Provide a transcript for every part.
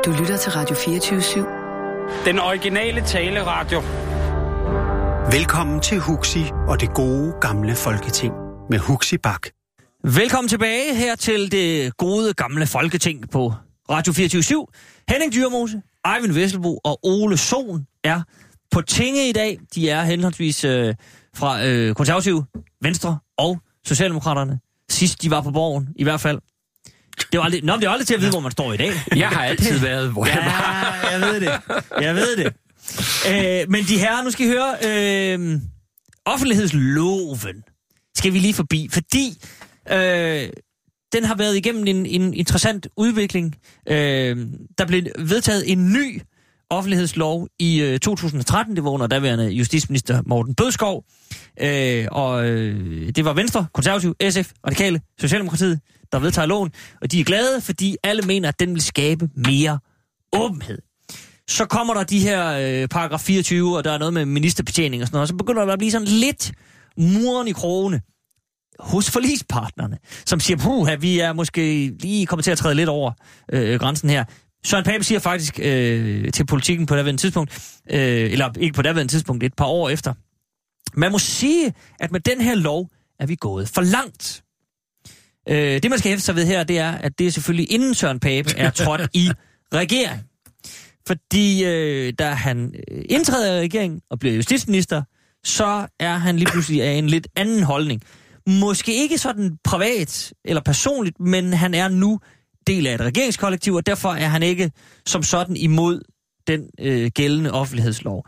Du lytter til Radio 24/7. Den originale taleradio. Velkommen til Huxi og det gode gamle Folketing med Huxi Bach. Velkommen tilbage her til det gode gamle Folketing på Radio 24/7. Henning Dyrmose, Eivind Vesselbo og Ole Sohn er på tinge i dag. De er henholdsvis fra Konservative, Venstre og Socialdemokraterne. Sidst de var på Borgen, i hvert fald. Det er aldrig til at vide, hvor man står i dag. Jeg har altid været, hvor jeg var. Jeg ved det. Men de her, nu skal I høre, offentlighedsloven skal vi lige forbi, fordi den har været igennem en interessant udvikling. Der blev vedtaget en ny offentlighedslov i 2013. Det var under daværende justitsminister Morten Bødskov. Og det var Venstre, Konservative, SF, Radikale, Socialdemokratiet, der vedtager loven. Og de er glade, fordi alle mener, at den vil skabe mere åbenhed. Så kommer der de her paragraf 24, og der er noget med ministerbetjening og sådan noget. Og så begynder der at blive sådan lidt muren i krogene hos forligspartnerne, som siger, vi er måske lige kommet til at træde lidt over grænsen her. Søren Pape siger faktisk til Politikken på daværende tidspunkt, eller ikke på daværende tidspunkt, et par år efter, man må sige, at med den her lov er vi gået for langt. Det man skal hæfte sig ved her, det er, at det er selvfølgelig inden Søren Pape er trådt i regering. Fordi da han indtræder i regeringen og bliver justitsminister, så er han lige pludselig af en lidt anden holdning. Måske ikke sådan privat eller personligt, men han er nu del af et regeringskollektiv, og derfor er han ikke som sådan imod den gældende offentlighedslov.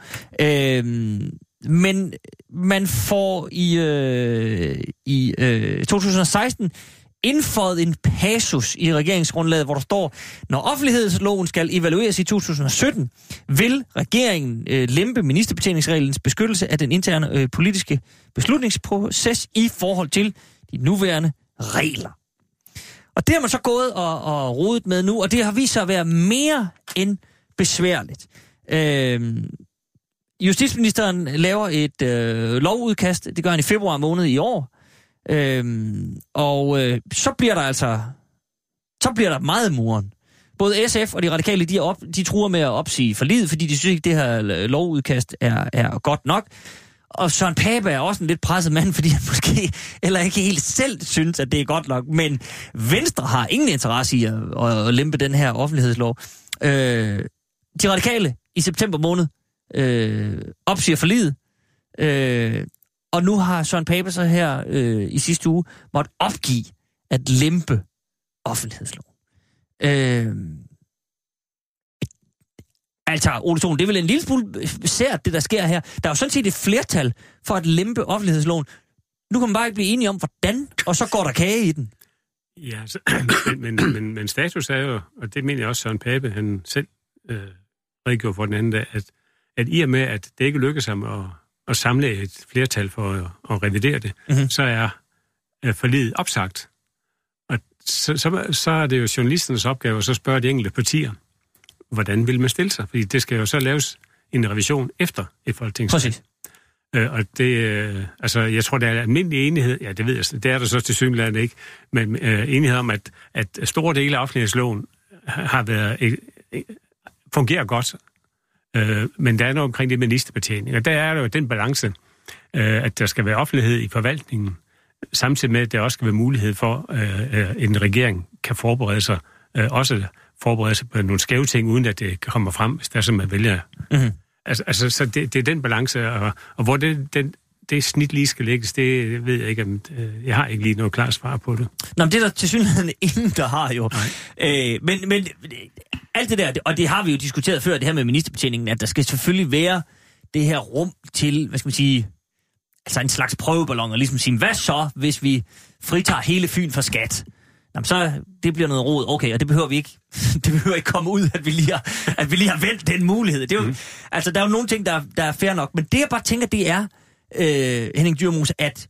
Men man får i 2016 indføjet en passus i regeringsgrundlaget, hvor der står, når offentlighedsloven skal evalueres i 2017, vil regeringen lempe ministerbetjeningsreglens beskyttelse af den interne politiske beslutningsproces i forhold til de nuværende regler. Og det har man så gået og rodet med nu, og det har vist sig at være mere end besværligt. Justitsministeren laver et lovudkast, det gør han i februar måned i år, så bliver der meget muren. Både SF og de radikale, de truer med at opsige forliget, fordi de synes ikke, det her lovudkast er godt nok. Og Søren Pape er også en lidt presset mand, fordi han måske eller ikke helt selv synes, at det er godt nok. Men Venstre har ingen interesse i at lempe den her offentlighedslov. De radikale i september måned opsiger forliget. Og nu har Søren Pape så her i sidste uge måtte opgive at lempe offentlighedsloven. Altså, Ole Sohn, det er vel en lille smule sært, det der sker her. Der er jo sådan set et flertal for at lempe offentlighedsloven. Nu kan man bare ikke blive enige om, hvordan, og så går der kage i den. Ja, men status er jo, og det mener jeg også Søren Pape, han selv redegjorde for den anden dag, at i og med, at det ikke lykkes ham at samle et flertal for at revidere det, så er forliget opsagt. Og så er det jo journalisternes opgave at så spørge de enkelte partier, hvordan vil man stille sig? Fordi det skal jo så laves en revision efter et folketingsvalg. Præcis. Og det, jeg tror, der er almindelig enighed, ja, det ved jeg, det er der så til synligheden ikke, men enighed om, at store dele af offentlighedsloven har været, fungerer godt, men der er noget omkring det ministerbetjening, og der er jo den balance, at der skal være offentlighed i forvaltningen, samtidig med, at der også skal være mulighed for, en regering kan forberede sig, også forberede sig på nogle skæve ting, uden at det kommer frem, hvis der er, som man vælger. Mm-hmm. Altså, så det er den balance, og hvor det snit lige skal lægges, det ved jeg ikke, jeg har ikke lige noget klart svar på det. Nå, men det er der tilsyneladende ingen, der har jo. Men alt det der, og det har vi jo diskuteret før, det her med ministerbetjeningen, at der skal selvfølgelig være det her rum til, hvad skal man sige, altså en slags prøveballon, og ligesom sige, hvad så, hvis vi fritager hele Fyn for skat? Jamen, så det bliver noget rod. Okay, og det behøver vi ikke. Det behøver ikke komme ud, at vi lige har vendt den mulighed. Det er jo, altså, der er jo nogle ting, der er fair nok. Men det, jeg bare tænker, det er, Henning Dyrmose, at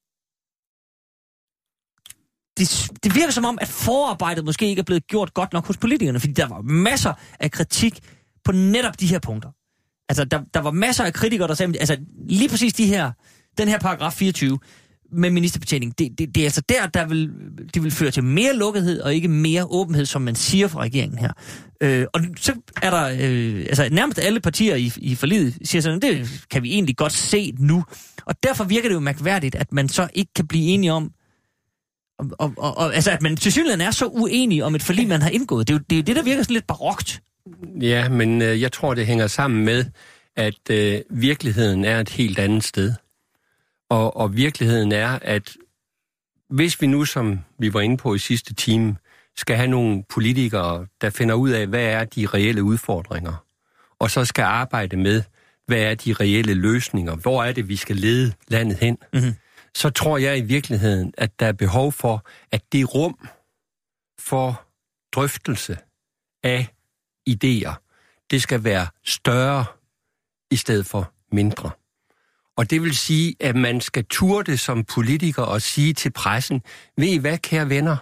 det virker som om, at forarbejdet måske ikke er blevet gjort godt nok hos politikerne, fordi der var masser af kritik på netop de her punkter. Altså, der var masser af kritikere, der sagde, altså lige præcis den her paragraf 24, med ministerbetjening, det er altså det vil føre til mere lukkethed og ikke mere åbenhed, som man siger fra regeringen her. Og så er der, nærmest alle partier i forliget siger sådan, det kan vi egentlig godt se nu. Og derfor virker det jo mærkværdigt, at man så ikke kan blive enige om, at man tilsyneladende er så uenige om et forlig, man har indgået. Det er jo det, der virker sådan lidt barokt. Ja, men jeg tror, det hænger sammen med, at virkeligheden er et helt andet sted. Og virkeligheden er, at hvis vi nu, som vi var inde på i sidste time, skal have nogle politikere, der finder ud af, hvad er de reelle udfordringer, og så skal arbejde med, hvad er de reelle løsninger, hvor er det, vi skal lede landet hen, så tror jeg i virkeligheden, at der er behov for, at det rum for drøftelse af idéer, det skal være større i stedet for mindre. Og det vil sige, at man skal turde som politiker og sige til pressen, ved I hvad, kære venner,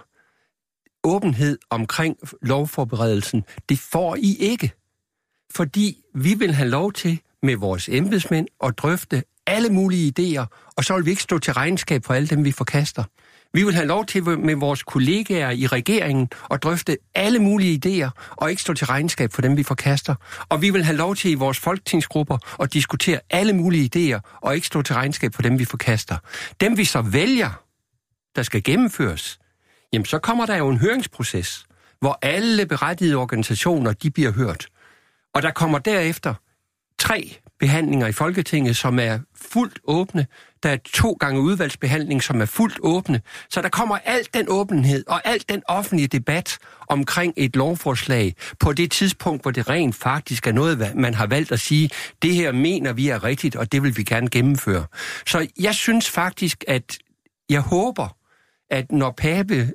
åbenhed omkring lovforberedelsen, det får I ikke. Fordi vi vil have lov til med vores embedsmænd at drøfte alle mulige idéer, og så vil vi ikke stå til regnskab for alle dem, vi forkaster. Vi vil have lov til med vores kollegaer i regeringen at drøfte alle mulige idéer, og ikke stå til regnskab for dem, vi forkaster. Og vi vil have lov til i vores folketingsgrupper at diskutere alle mulige idéer, og ikke stå til regnskab for dem, vi forkaster. Dem, vi så vælger, der skal gennemføres, jamen så kommer der jo en høringsproces, hvor alle berettigede organisationer, de bliver hørt. Og der kommer derefter 3 behandlinger i Folketinget, som er fuldt åbne. Der er 2 gange udvalgsbehandling, som er fuldt åbne. Så der kommer al den åbenhed og al den offentlige debat omkring et lovforslag på det tidspunkt, hvor det rent faktisk er noget, man har valgt at sige, det her mener vi er rigtigt, og det vil vi gerne gennemføre. Så jeg synes faktisk, at jeg håber, at når Pape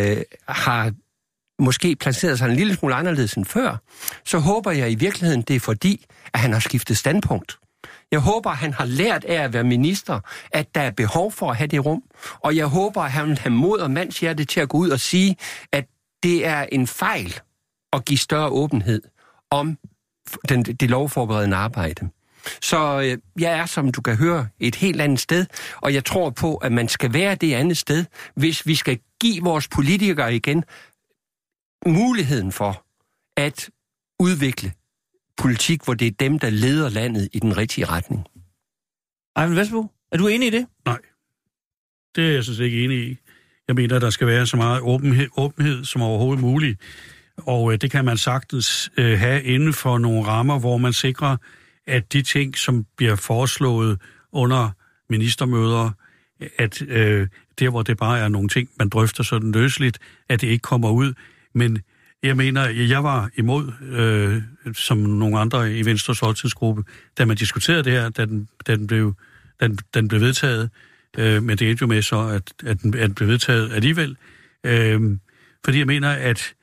har måske placeret sig en lille smule anderledes end før, så håber jeg i virkeligheden, det er fordi, at han har skiftet standpunkt. Jeg håber, at han har lært af at være minister, at der er behov for at have det rum, og jeg håber, at han vil have mod og mandshjerte til at gå ud og sige, at det er en fejl at give større åbenhed om det lovforberedende arbejde. Så jeg er, som du kan høre, et helt andet sted, og jeg tror på, at man skal være det andet sted, hvis vi skal give vores politikere igen muligheden for at udvikle politik, hvor det er dem, der leder landet i den rigtige retning. Eyvind Vesselbo, er du enig i det? Nej, det er jeg sådan ikke enig i. Jeg mener, der skal være så meget åbenhed som overhovedet muligt, og det kan man sagtens have inden for nogle rammer, hvor man sikrer, at de ting, som bliver foreslået under ministermøder, at der, hvor det bare er nogle ting, man drøfter sådan løseligt, at det ikke kommer ud. Men jeg mener, jeg var imod, som nogle andre i Venstres folketingsgruppe, da man diskuterede det her, da den blev vedtaget. Men det endte jo med så, at den blev vedtaget alligevel. Fordi jeg mener,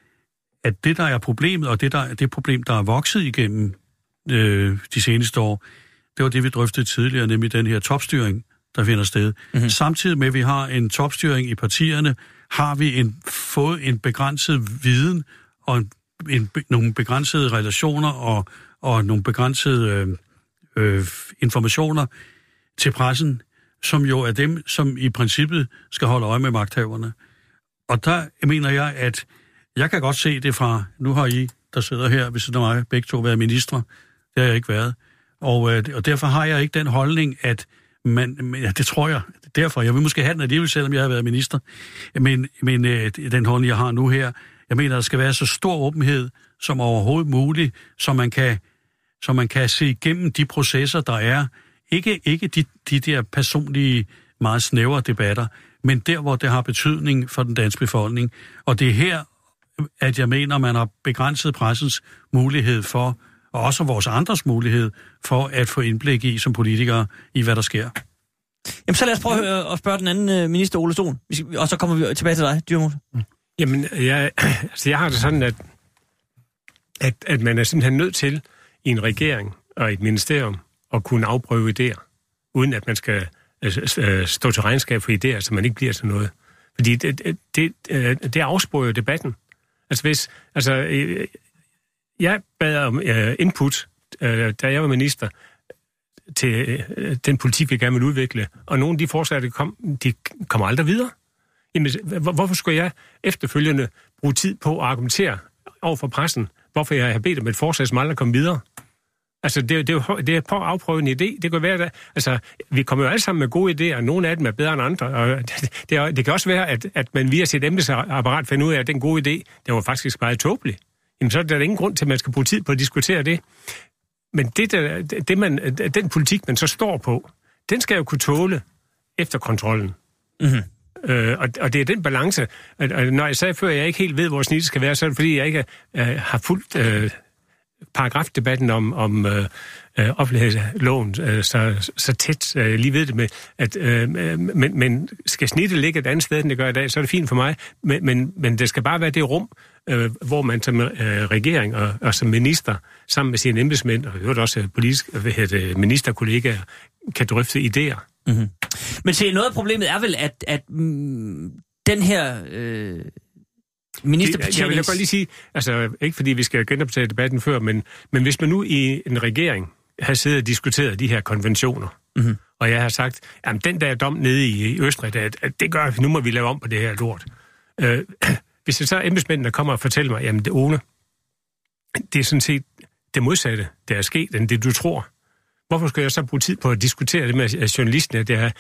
at det, der er problemet, og det problem, der er vokset igennem de seneste år, det var det, vi drøftede tidligere, nemlig den her topstyring, der finder sted. Mm-hmm. Samtidig med, at vi har en topstyring i partierne, har vi fået en begrænset viden og nogle begrænsede relationer og nogle begrænsede informationer til pressen, som jo er dem, som i princippet skal holde øje med magthaverne. Og der mener jeg, at jeg kan godt se det fra, nu har I, der sidder her ved siden af mig, begge to været ministre. Det har jeg ikke været. Og derfor har jeg ikke den holdning, at det tror jeg, derfor. Jeg vil måske have den alligevel, selvom jeg har været minister. Men den holdning, jeg har nu her, jeg mener, der skal være så stor åbenhed som overhovedet muligt, så man kan se igennem de processer, der er. Ikke de der personlige, meget snævre debatter, men der, hvor det har betydning for den danske befolkning. Og det er her, at jeg mener, man har begrænset pressens mulighed for, og også vores andres mulighed for at få indblik i som politikere i, hvad der sker. Jamen, så lad os prøve at spørge den anden minister, Ole Sohn, og så kommer vi tilbage til dig, Dyrmose. Jamen, jeg har det sådan, at man er simpelthen nødt til i en regering og et ministerium at kunne afprøve idéer, uden at man skal stå til regnskab for idéer, så man ikke bliver til noget. Fordi det afsporer jo debatten. Jeg bad om input, da jeg var minister, til den politik, vi gerne vil udvikle. Og nogle af de forslag, de kommer aldrig videre. Jamen, hvorfor skulle jeg efterfølgende bruge tid på at argumentere over for pressen, hvorfor jeg har bedt om et forslag, som aldrig kommer videre? Altså, det er på at afprøve en idé. Det kan være, altså, vi kommer jo alle sammen med gode idéer, og nogle af dem er bedre end andre. Og det kan også være, at man via sit embedsapparat finder ud af, at den gode idé, den var faktisk meget tåbelig. Jamen, så er der ingen grund til, at man skal bruge tid på at diskutere det. Men den politik, man så står på, den skal jo kunne tåle efterkontrollen. Mm-hmm. Og det er den balance. Når jeg sagde før, at jeg ikke helt ved, hvor snittet skal være, så er det fordi, jeg ikke har fulgt paragrafdebatten om offentlighedsloven så tæt. Lige ved det med, at men skal snittet ligge et andet sted, end det gør i dag, så er det fint for mig. Men det skal bare være det rum, hvor man som regering og som minister, sammen med sine embedsmænd, og øvrigt også politisk ministerkollegaer, kan drøfte idéer. Mm-hmm. Men se, noget af problemet er vel, at den her ministerbetjenings... Jeg vil godt lige sige, altså ikke fordi vi skal genoptage debatten før, men hvis man nu i en regering har siddet og diskuteret de her konventioner, mm-hmm. og jeg har sagt, at den der dom nede i Østrig, at det gør, nu må vi lave om på det her lort. Hvis det så er embedsmændene, der kommer og fortæller mig, jamen det Ole, det er sådan set det modsatte, der er sket, end det du tror. Hvorfor skal jeg så bruge tid på at diskutere det med journalisten,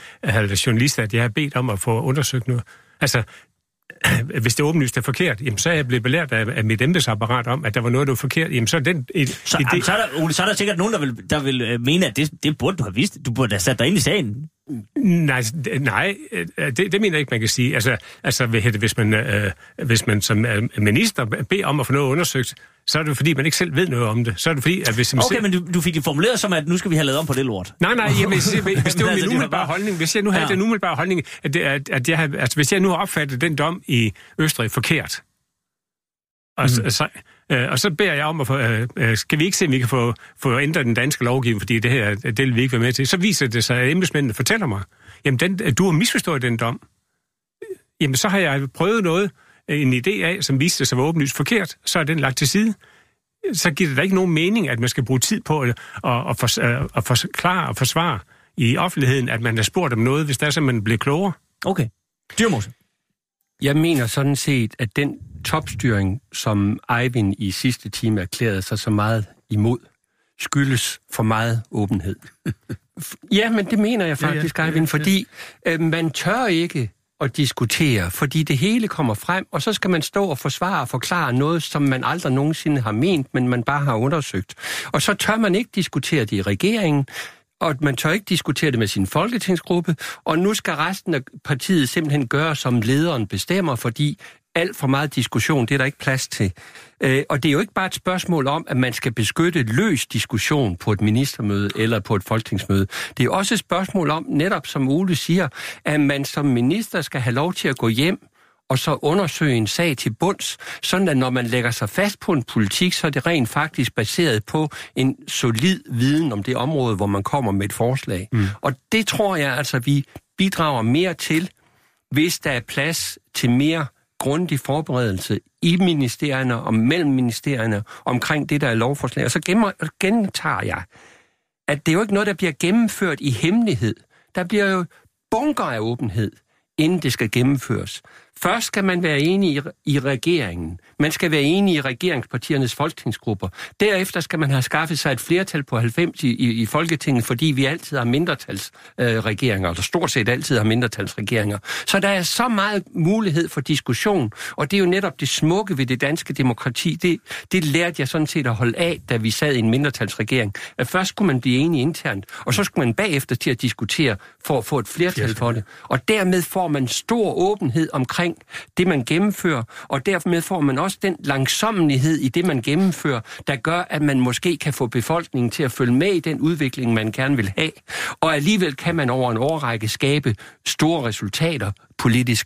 at jeg har bedt om at få undersøgt noget? Altså, hvis det åbenlyst er forkert, jamen, så er jeg blevet belært af mit embedsapparat om, at der var noget, der var forkert. Jamen, så er den... Så er der sikkert nogen, der vil mene, at det burde du have vidst. Du burde have sat dig ind i sagen. Nej, det mener jeg ikke, man kan sige. Altså hvis man som minister beder om at få noget undersøgt, så er det fordi, man ikke selv ved noget om det. Så er det fordi, at hvis man men du fik det formuleret som, at nu skal vi have lavet om på det lort. Nej, jamen, hvis det var min umiddelbare holdning, hvis jeg nu havde den umiddelbare holdning, hvis jeg nu har opfattet den dom i Østrig forkert, og så beder jeg om at få, skal vi ikke se, om vi kan få ændret den danske lovgivning, fordi det her, det vil vi ikke være med til. Så viser det sig, at embedsmændene fortæller mig, jamen du har misforstået den dom. Jamen så har jeg prøvet noget, en idé af, som viste sig at være åbenlyst forkert, så er den lagt til side. Så giver det da ikke nogen mening, at man skal bruge tid på at forklare og forsvare i offentligheden, at man har spurgt om noget, hvis der er så, man bliver klogere. Okay. Dyrmose. Jeg mener sådan set, at den topstyring, som Eivind i sidste time erklærede sig så meget imod, skyldes for meget åbenhed. Ja, men det mener jeg faktisk, Eivind, fordi man tør ikke at diskutere, fordi det hele kommer frem, og så skal man stå og forsvare og forklare noget, som man aldrig nogensinde har ment, men man bare har undersøgt. Og så tør man ikke diskutere det i regeringen, og man tør ikke diskutere det med sin folketingsgruppe, og nu skal resten af partiet simpelthen gøre, som lederen bestemmer, fordi alt for meget diskussion, det er der ikke plads til. Og det er jo ikke bare et spørgsmål om, at man skal beskytte løs diskussion på et ministermøde eller på et folketingsmøde. Det er også et spørgsmål om, netop som Ole siger, at man som minister skal have lov til at gå hjem og så undersøge en sag til bunds, sådan at når man lægger sig fast på en politik, så er det rent faktisk baseret på en solid viden om det område, hvor man kommer med et forslag. Mm. Og det tror jeg altså, vi bidrager mere til, hvis der er plads til mere grundig forberedelse i ministerierne og mellem ministerierne omkring det, der er lovforslag. Og så gentager jeg, at det er jo ikke noget, der bliver gennemført i hemmelighed. Der bliver jo bunker af åbenhed, inden det skal gennemføres. Først skal man være enig i regeringen. Man skal være enig i regeringspartiernes folketingsgrupper. Derefter skal man have skaffet sig et flertal på 90 i Folketinget, fordi vi altid har mindretalsregeringer, eller stort set altid har mindretalsregeringer. Så der er så meget mulighed for diskussion, og det er jo netop det smukke ved det danske demokrati. Det lærte jeg sådan set at holde af, da vi sad i en mindretalsregering. At først skulle man blive enig internt, og så skulle man bagefter til at diskutere for at få et flertal for det. Og dermed får man stor åbenhed omkring det, man gennemfører, og dermed får man også den langsommelighed i det, man gennemfører, der gør, at man måske kan få befolkningen til at følge med i den udvikling, man gerne vil have. Og alligevel kan man over en årrække skabe store resultater politisk.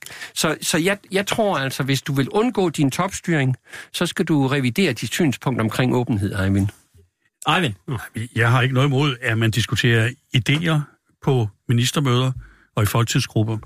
Så jeg tror altså, hvis du vil undgå din topstyring, så skal du revidere dit synspunkt omkring åbenhed, Eivind. Eivind? Jeg har ikke noget imod, at man diskuterer idéer på ministermøder og i folketingsgrupper.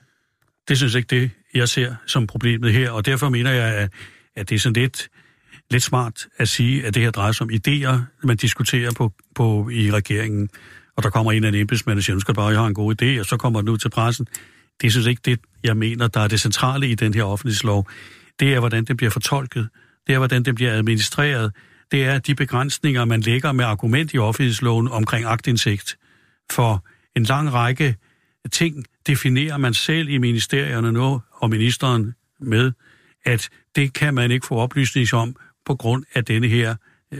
Det synes jeg ikke det, jeg ser som problemet her, og derfor mener jeg, at det er sådan lidt smart at sige, at det her drejer sig om idéer, man diskuterer på i regeringen. og der kommer en af de embedsmænd og siger, nu skal bare, jeg har en god idé, og så kommer den ud til pressen. Det synes ikke det, jeg mener, der er det centrale i den her offentlighedslov. Det er, hvordan den bliver fortolket. Det er, hvordan den bliver administreret. Det er de begrænsninger, man lægger med argument i offentlighedsloven omkring aktindsigt. For en lang række ting definerer man selv i ministerierne nu, og ministeren med, at det kan man ikke få oplysning om på grund af denne her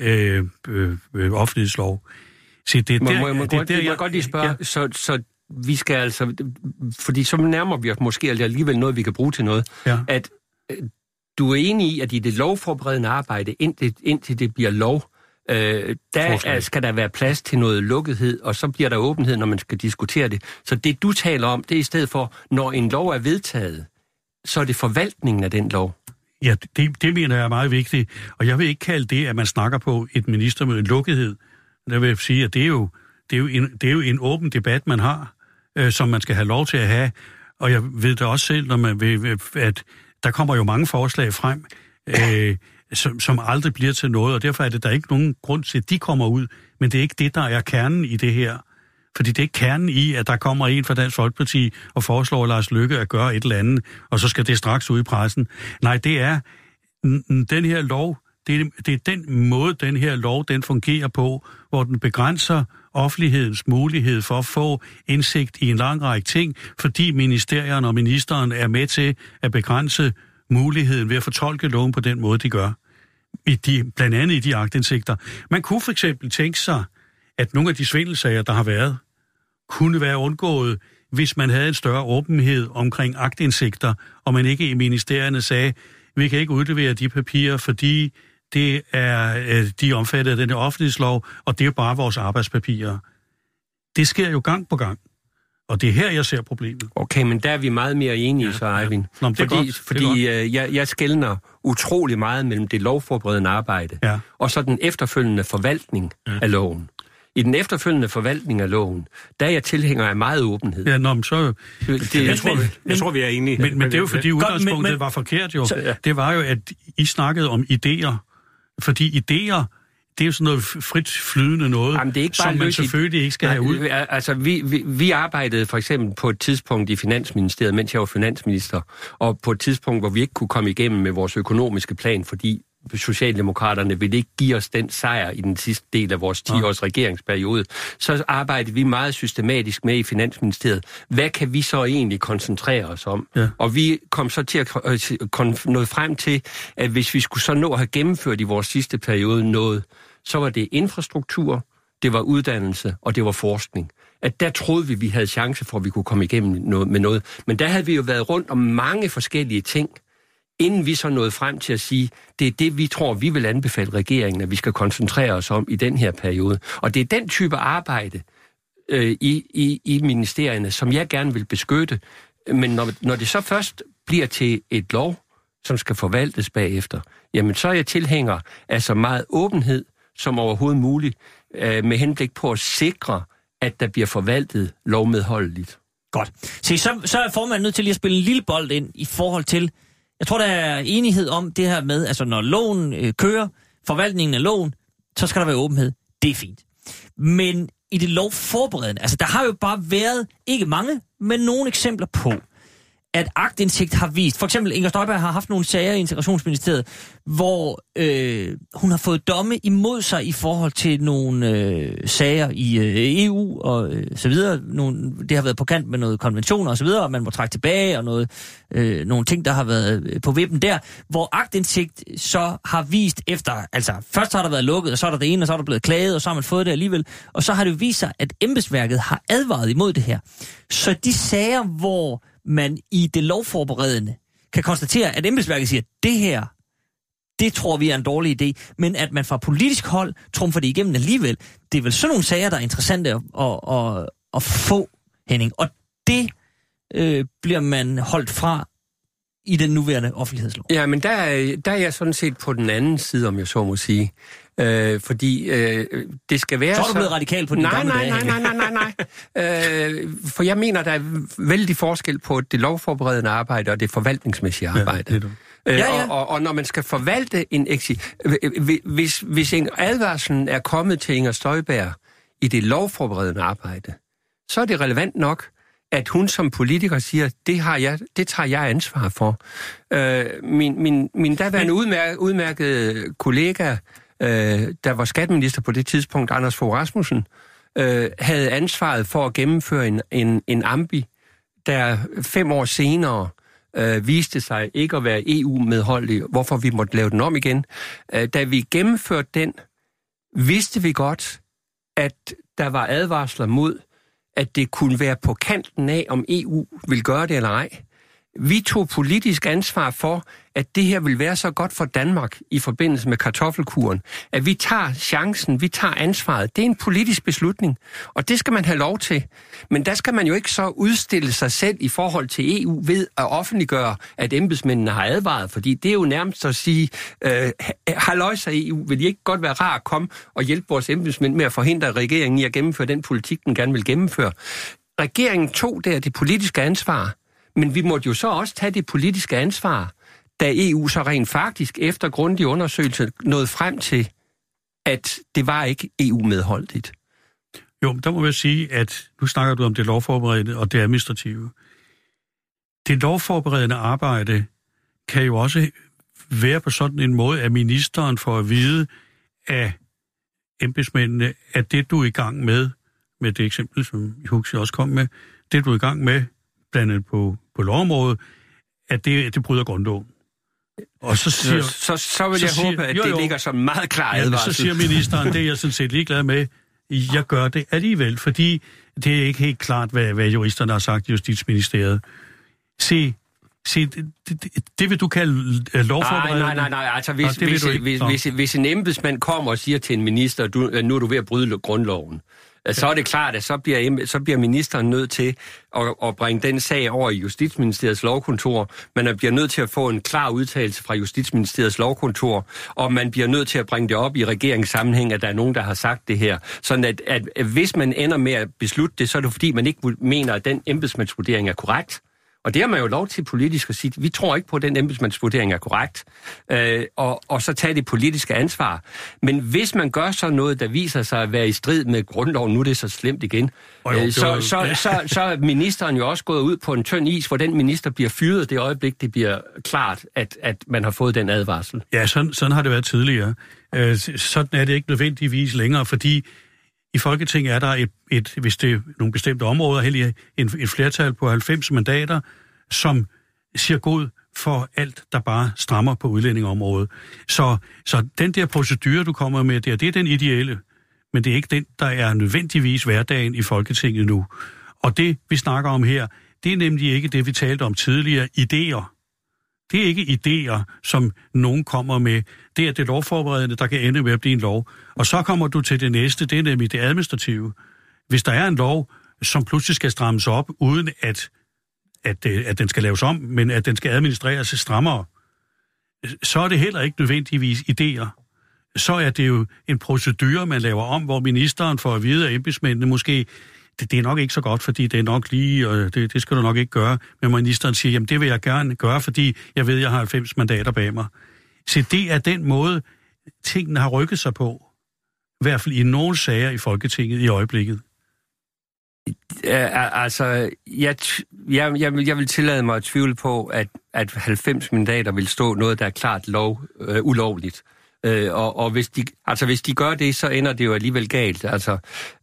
offentlighedslov. Så det er jeg godt lige spørge, ja. Så vi skal altså, fordi så nærmer vi os måske alligevel noget, vi kan bruge til noget, ja. At du er enig i, at i det lovforberedende arbejde, indtil det bliver lov, skal der være plads til noget lukkethed, og så bliver der åbenhed, når man skal diskutere det. Så det, du taler om, det er i stedet for, når en lov er vedtaget, så er det forvaltningen af den lov. Ja, det mener jeg er meget vigtigt. Og jeg vil ikke kalde det, at man snakker på et ministermøde en lukkethed. Jeg vil sige, at det er jo en åben debat, man har, som man skal have lov til at have. Og jeg ved det også selv, når man vil, at der kommer jo mange forslag frem, som aldrig bliver til noget, og derfor er det der ikke nogen grund til, at de kommer ud. Men det er ikke det, der er kernen i det her. Fordi det er ikke kernen i, at der kommer en fra Dansk Folkeparti og foreslår Lars Løkke at gøre et eller andet, og så skal det straks ud i pressen. Nej, det er den her lov, det er den måde, den her lov, den fungerer på, hvor den begrænser offentlighedens mulighed for at få indsigt i en lang række ting, fordi ministerierne og ministeren er med til at begrænse muligheden ved at fortolke loven på den måde, de gør. Blandt andet i de aktindsigter. Man kunne for eksempel tænke sig, at nogle af de svindelsager, der har været, kunne være undgået, hvis man havde en større åbenhed omkring aktindsigter, og man ikke i ministerierne sagde, vi kan ikke udlevere de papirer, fordi det er de omfattet af den offentlighedslov, og det er bare vores arbejdspapirer. Det sker jo gang på gang. Og det er her, jeg ser problemet. Okay, men der er vi meget mere enige, så Eivind. Fordi jeg skelner utrolig meget mellem det lovforberedende arbejde, og så den efterfølgende forvaltning af loven. I den efterfølgende forvaltning af loven, der er jeg tilhænger af meget åbenhed. Ja, men så... Jeg tror, vi er enige. Men det er jo fordi udgangspunktet var forkert jo. Så, det var jo, at I snakkede om idéer. Fordi idéer, det er jo sådan noget frit flydende noget, jamen, det er ikke som man selvfølgelig ikke skal have ud. Altså, vi arbejdede for eksempel på et tidspunkt i Finansministeriet, mens jeg var finansminister, og på et tidspunkt, hvor vi ikke kunne komme igennem med vores økonomiske plan, fordi Socialdemokraterne ville ikke give os den sejr i den sidste del af vores 10-års regeringsperiode, så arbejdede vi meget systematisk med i Finansministeriet. Hvad kan vi så egentlig koncentrere os om? Ja. Og vi kom så til at nå frem til, at hvis vi skulle så nå at have gennemført i vores sidste periode noget, så var det infrastruktur, det var uddannelse, og det var forskning. At der troede vi havde chance for, at vi kunne komme igennem med noget. Men der havde vi jo været rundt om mange forskellige ting, inden vi så nåede frem til at sige, det er det, vi tror, vi vil anbefale regeringen, at vi skal koncentrere os om i den her periode. Og det er den type arbejde i ministerierne, som jeg gerne vil beskytte. Men når det så først bliver til et lov, som skal forvaltes bagefter, jamen så er jeg tilhænger af så meget åbenhed som overhovedet muligt, med henblik på at sikre, at der bliver forvaltet lovmedholdeligt. Godt. Så er formanden nødt til lige at spille en lille bold ind i forhold til, jeg tror, der er enighed om det her med, altså når loven kører, forvaltningen af loven, så skal der være åbenhed. Det er fint. Men i det lovforberedende, altså der har jo bare været, ikke mange, men nogle eksempler på, at aktindsigt har vist, for eksempel Inger Støjberg har haft nogle sager i Integrationsministeriet, hvor hun har fået domme imod sig i forhold til nogle sager i EU og så videre. Det har været på kant med noget konventioner og så videre, og man må trække tilbage og nogle ting, der har været på vippen der, hvor aktindsigt så har vist efter, altså først har der været lukket, og så er der det ene, og så er der blevet klaget, og så har man fået det alligevel, og så har det vist sig, at embedsværket har advaret imod det her. Så de sager, hvor man i det lovforberedende kan konstatere, at embedsværket siger, det her, det tror vi er en dårlig idé, men at man fra politisk hold trumfer det igennem alligevel, det er vel sådan nogle sager, der er interessante at få, Henning. Og det bliver man holdt fra i den nuværende offentlighedslov. Ja, men der er jeg sådan set på den anden side, om jeg så må sige. Fordi det skal være så... Så er du blevet radikal på den gamle dage. Nej. For jeg mener, der er vældig forskel på det lovforberedende arbejde og det forvaltningsmæssige arbejde. Ja, og når man skal forvalte en hvis en advarsel er kommet til Inger Støjberg i det lovforberedende arbejde, så er det relevant nok, at hun som politiker siger, det tager jeg ansvar for. Min daværende udmærkede kollega, der var skatteminister på det tidspunkt, Anders Fogh Rasmussen, havde ansvaret for at gennemføre en ambi, der 5 år senere viste sig ikke at være EU-medholdelig, hvorfor vi måtte lave den om igen. Da vi gennemførte den, vidste vi godt, at der var advarsler mod, at det kunne være på kanten af, om EU vil gøre det eller ej. Vi tog politisk ansvar for, at det her vil være så godt for Danmark i forbindelse med kartoffelkuren, at vi tager chancen, vi tager ansvaret. Det er en politisk beslutning, og det skal man have lov til. Men der skal man jo ikke så udstille sig selv i forhold til EU ved at offentliggøre, at embedsmændene har advaret, fordi det er jo nærmest at sige, halløjsa EU, vil de ikke godt være rar at komme og hjælpe vores embedsmænd med at forhindre regeringen i at gennemføre den politik, den gerne vil gennemføre. Regeringen tog der det politiske ansvar, men vi måtte jo så også tage det politiske ansvar, da EU så rent faktisk efter grundig undersøgelse nåede frem til, at det var ikke EU-medholdigt. Jo, der må jeg sige, at nu snakker du om det lovforberedende og det administrative. Det lovforberedende arbejde kan jo også være på sådan en måde, at ministeren får at vide af embedsmændene, at det, du er i gang med det eksempel, som Huxi også kom med, det, du er i gang med, blandt andet på lovområdet, at det bryder grundloven. Og så vil jeg håbe, at det ligger som meget klar advarsel. Så siger ministeren, det er jeg sådan set ligeglad med. Jeg gør det alligevel, fordi det er ikke helt klart, hvad juristerne har sagt i Justitsministeriet. Se, det vil du kalde lovforberedende? Nej. Altså, hvis en embedsmand kommer og siger til en minister, nu er du ved at bryde grundloven, så er det klart, at så bliver ministeren nødt til at bringe den sag over i Justitsministeriets lovkontor. Man bliver nødt til at få en klar udtalelse fra Justitsministeriets lovkontor, og man bliver nødt til at bringe det op i regeringssammenhæng, at der er nogen, der har sagt det her. Sådan at hvis man ender med at beslutte det, så er det fordi, man ikke mener, at den embedsmandsvurdering er korrekt. Og det har man jo lov til politisk at sige, vi tror ikke på, at den embedsmandsvurdering er korrekt, og så tage det politiske ansvar. Men hvis man gør så noget, der viser sig at være i strid med grundloven, nu er det så slemt igen, så er ministeren jo også gået ud på en tynd is, hvor den minister bliver fyret det øjeblik, det bliver klart, at man har fået den advarsel. Ja, sådan har det været tidligere. Sådan er det ikke nødvendigvis længere, fordi i Folketinget er der hvis det er nogle bestemte områder, et flertal på 90 mandater, som siger god for alt, der bare strammer på udlændingeområdet. Så den der procedure, du kommer med der, det er den ideelle, men det er ikke den, der er nødvendigvis hverdagen i Folketinget nu. Og det, vi snakker om her, det er nemlig ikke det, vi talte om tidligere, idéer. Det er ikke idéer, som nogen kommer med. Det er det lovforberedende, der kan ende med at blive en lov. Og så kommer du til det næste, det er nemlig det administrative. Hvis der er en lov, som pludselig skal strammes op, uden at den skal laves om, men at den skal administreres strammere, så er det heller ikke nødvendigvis idéer. Så er det jo en procedure, man laver om, hvor ministeren får at vide af embedsmændene måske, det er nok ikke så godt, fordi det er nok lige, og det skal du nok ikke gøre. Men ministeren siger, jamen det vil jeg gerne gøre, fordi jeg ved, jeg har 90 mandater bag mig. Så det er den måde, tingene har rykket sig på. I hvert fald i nogle sager i Folketinget i øjeblikket. Altså, jeg vil tillade mig at tvivle på, at 90 mandater vil stå noget, der er klart ulovligt. Og hvis de gør det, så ender det jo alligevel galt. Altså,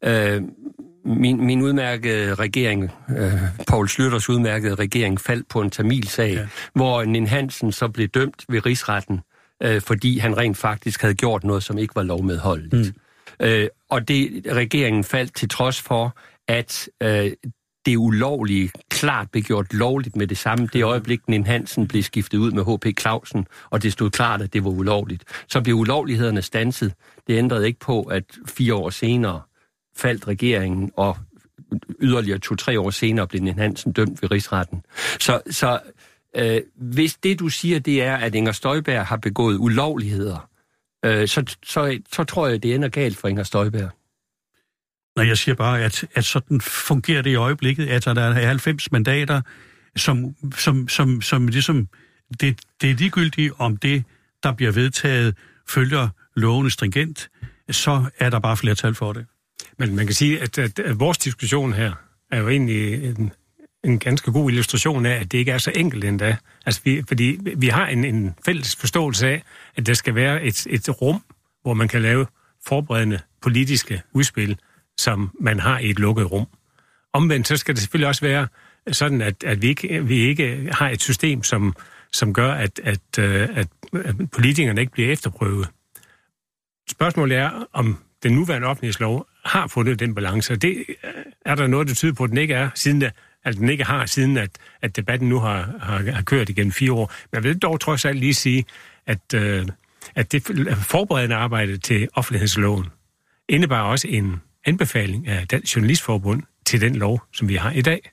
min udmærkede regering, Poul Schlüters udmærkede regering, faldt på en tamilsag, hvor Nin Hansen så blev dømt ved rigsretten, fordi han rent faktisk havde gjort noget, som ikke var lovmedholdeligt. Og regeringen faldt til trods for, at det ulovlige klart blev gjort lovligt med det samme. Det øjeblik, Nin Hansen blev skiftet ud med H.P. Clausen, og det stod klart, at det var ulovligt. Så blev ulovlighederne standset. Det ændrede ikke på, at 4 år senere faldt regeringen, og yderligere 2-3 år senere blev Nin Hansen dømt ved rigsretten. Så hvis det, du siger, det er, at Inger Støjberg har begået ulovligheder, så tror jeg, det ender galt for Inger Støjberg. Når jeg siger bare, at sådan fungerer det i øjeblikket, at der er 90 mandater, som ligesom, det er ligegyldigt, om det, der bliver vedtaget, følger lovene stringent, så er der bare flertal for det. Men man kan sige, at vores diskussion her er jo egentlig en ganske god illustration af, at det ikke er så enkelt endda. Altså, fordi vi har en fælles forståelse af, at der skal være et rum, hvor man kan lave forberedende politiske udspil, som man har i et lukket rum. Omvendt så skal det selvfølgelig også være sådan, at vi ikke har et system, som gør, at politikerne ikke bliver efterprøvet. Spørgsmålet er, om den nuværende offentlighedslov har fundet den balance, og det er der noget, der tyder på, at den ikke er, siden at debatten nu har kørt igennem 4 år. Men jeg vil dog trods alt lige sige, at det forberedende arbejde til offentlighedsloven indebar også en anbefaling af Dansk Journalistforbund til den lov, som vi har i dag.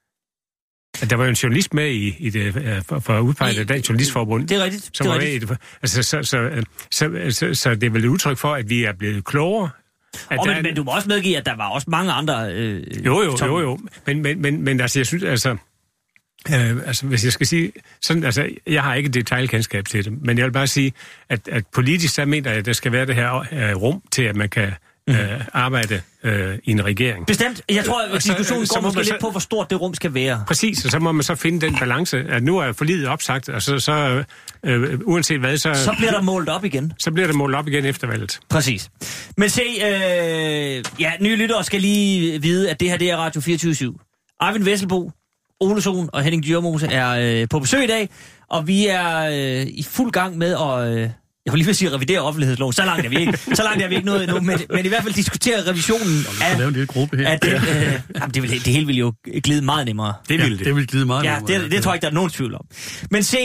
At der var jo en journalist med i det, for udpeget af Dansk Journalistforbund. Det er rigtigt. Som var med i det. Altså, så det er vel et udtryk for, at vi er blevet klogere. Men du må også medgive, at der var også mange andre... Jo. Men altså, jeg synes, altså, hvis jeg skal sige... Sådan, altså, jeg har ikke detaljkendskab til det, men jeg vil bare sige, at politisk så mener jeg, at der skal være det her rum til, at man kan arbejde i en regering. Bestemt. Jeg tror, at diskussionen går måske lidt på, hvor stort det rum skal være. Præcis, og så må man så finde den balance, at nu er forliget opsagt, og så uanset hvad, så bliver der målt op igen. Så bliver der målt op igen efter valget. Præcis. Men se, nye lyttere skal lige vide, at det her det er Radio 24/7. Eivind Vesselbo, Ole Sohn og Henning Dyrmose er på besøg i dag, og vi er i fuld gang med at... Jeg vil lige sige revidere offentlighedsloven. Så langt er vi ikke nået endnu, men i hvert fald diskutere revisionen af... lave en lille gruppe her. Det hele vil jo glide meget nemmere. Det vil glide meget nemmere. Ja, det tror jeg ikke, der er nogen tvivl om. Men se,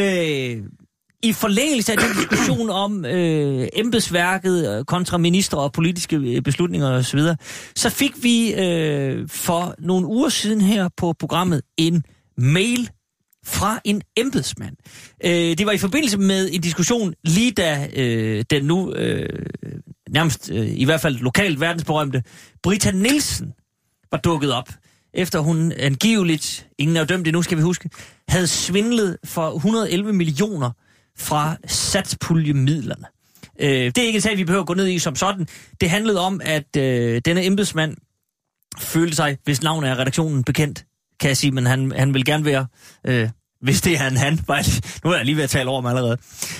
i forlængelse af den diskussion om embedsværket kontra ministre og politiske beslutninger osv., så fik vi for nogle uger siden her på programmet en mail fra en embedsmand. Det var i forbindelse med en diskussion, lige da den nu nærmest i hvert fald lokalt verdensberømte Britta Nielsen var dukket op, efter hun angiveligt, ingen er dømt endnu, skal vi huske, havde svindlet for 111 millioner fra satspuljemidlerne. Det er ikke en sag, vi behøver at gå ned i som sådan. Det handlede om, at denne embedsmand følte sig, hvis navnet er redaktionen bekendt, kan jeg sige, men han vil gerne være, hvis det er han. Nu er jeg lige ved at tale over mig allerede.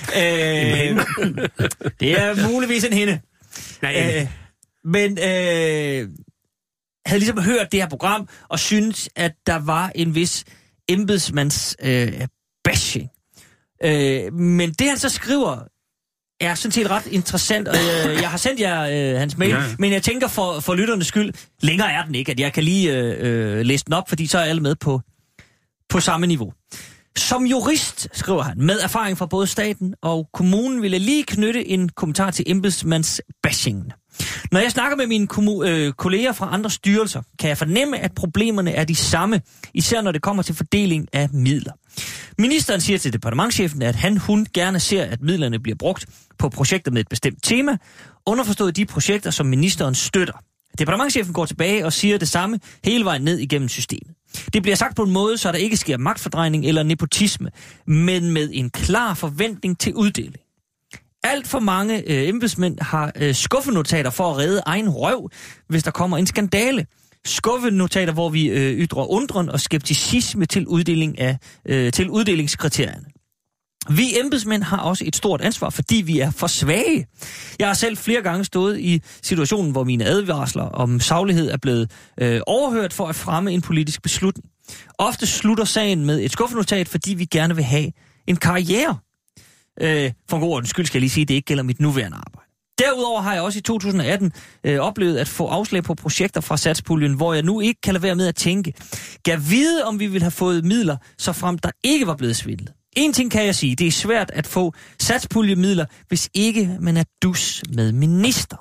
Det er muligvis en hende. Men havde ligesom hørt det her program, og syntes, at der var en vis embedsmands bashing. Men det han så skriver, er sådan set ret interessant, og jeg har sendt jer hans mail, men jeg tænker for lytternes skyld, længere er den ikke, at jeg kan lige læse den op, fordi så er alle med på samme niveau. Som jurist, skriver han, med erfaring fra både staten og kommunen, vil jeg lige knytte en kommentar til embedsmandsbashingen. Når jeg snakker med mine kolleger fra andre styrelser, kan jeg fornemme, at problemerne er de samme, især når det kommer til fordeling af midler. Ministeren siger til departementschefen, at hun gerne ser, at midlerne bliver brugt på projekter med et bestemt tema, underforstået de projekter, som ministeren støtter. Departementschefen går tilbage og siger det samme hele vejen ned igennem systemet. Det bliver sagt på en måde, så der ikke sker magtfordrejning eller nepotisme, men med en klar forventning til uddeling. Alt for mange embedsmænd har skuffenotater for at redde egen røv, hvis der kommer en skandale. Skuffenotater, hvor vi ytrer undren og skepticisme til til uddelingskriterierne. Vi embedsmænd har også et stort ansvar, fordi vi er for svage. Jeg har selv flere gange stået i situationen, hvor mine advarsler om saglighed er blevet overhørt for at fremme en politisk beslutning. Ofte slutter sagen med et skuffenotat, fordi vi gerne vil have en karriere. For en god ordens skyld skal jeg lige sige, at det ikke gælder mit nuværende arbejde. Derudover har jeg også i 2018 oplevet at få afslag på projekter fra satspuljen, hvor jeg nu ikke kan lade være med at tænke. Gav vide, om vi ville have fået midler, så frem der ikke var blevet svindlet. En ting kan jeg sige, det er svært at få satspuljemidler, hvis ikke man er dus med ministeren.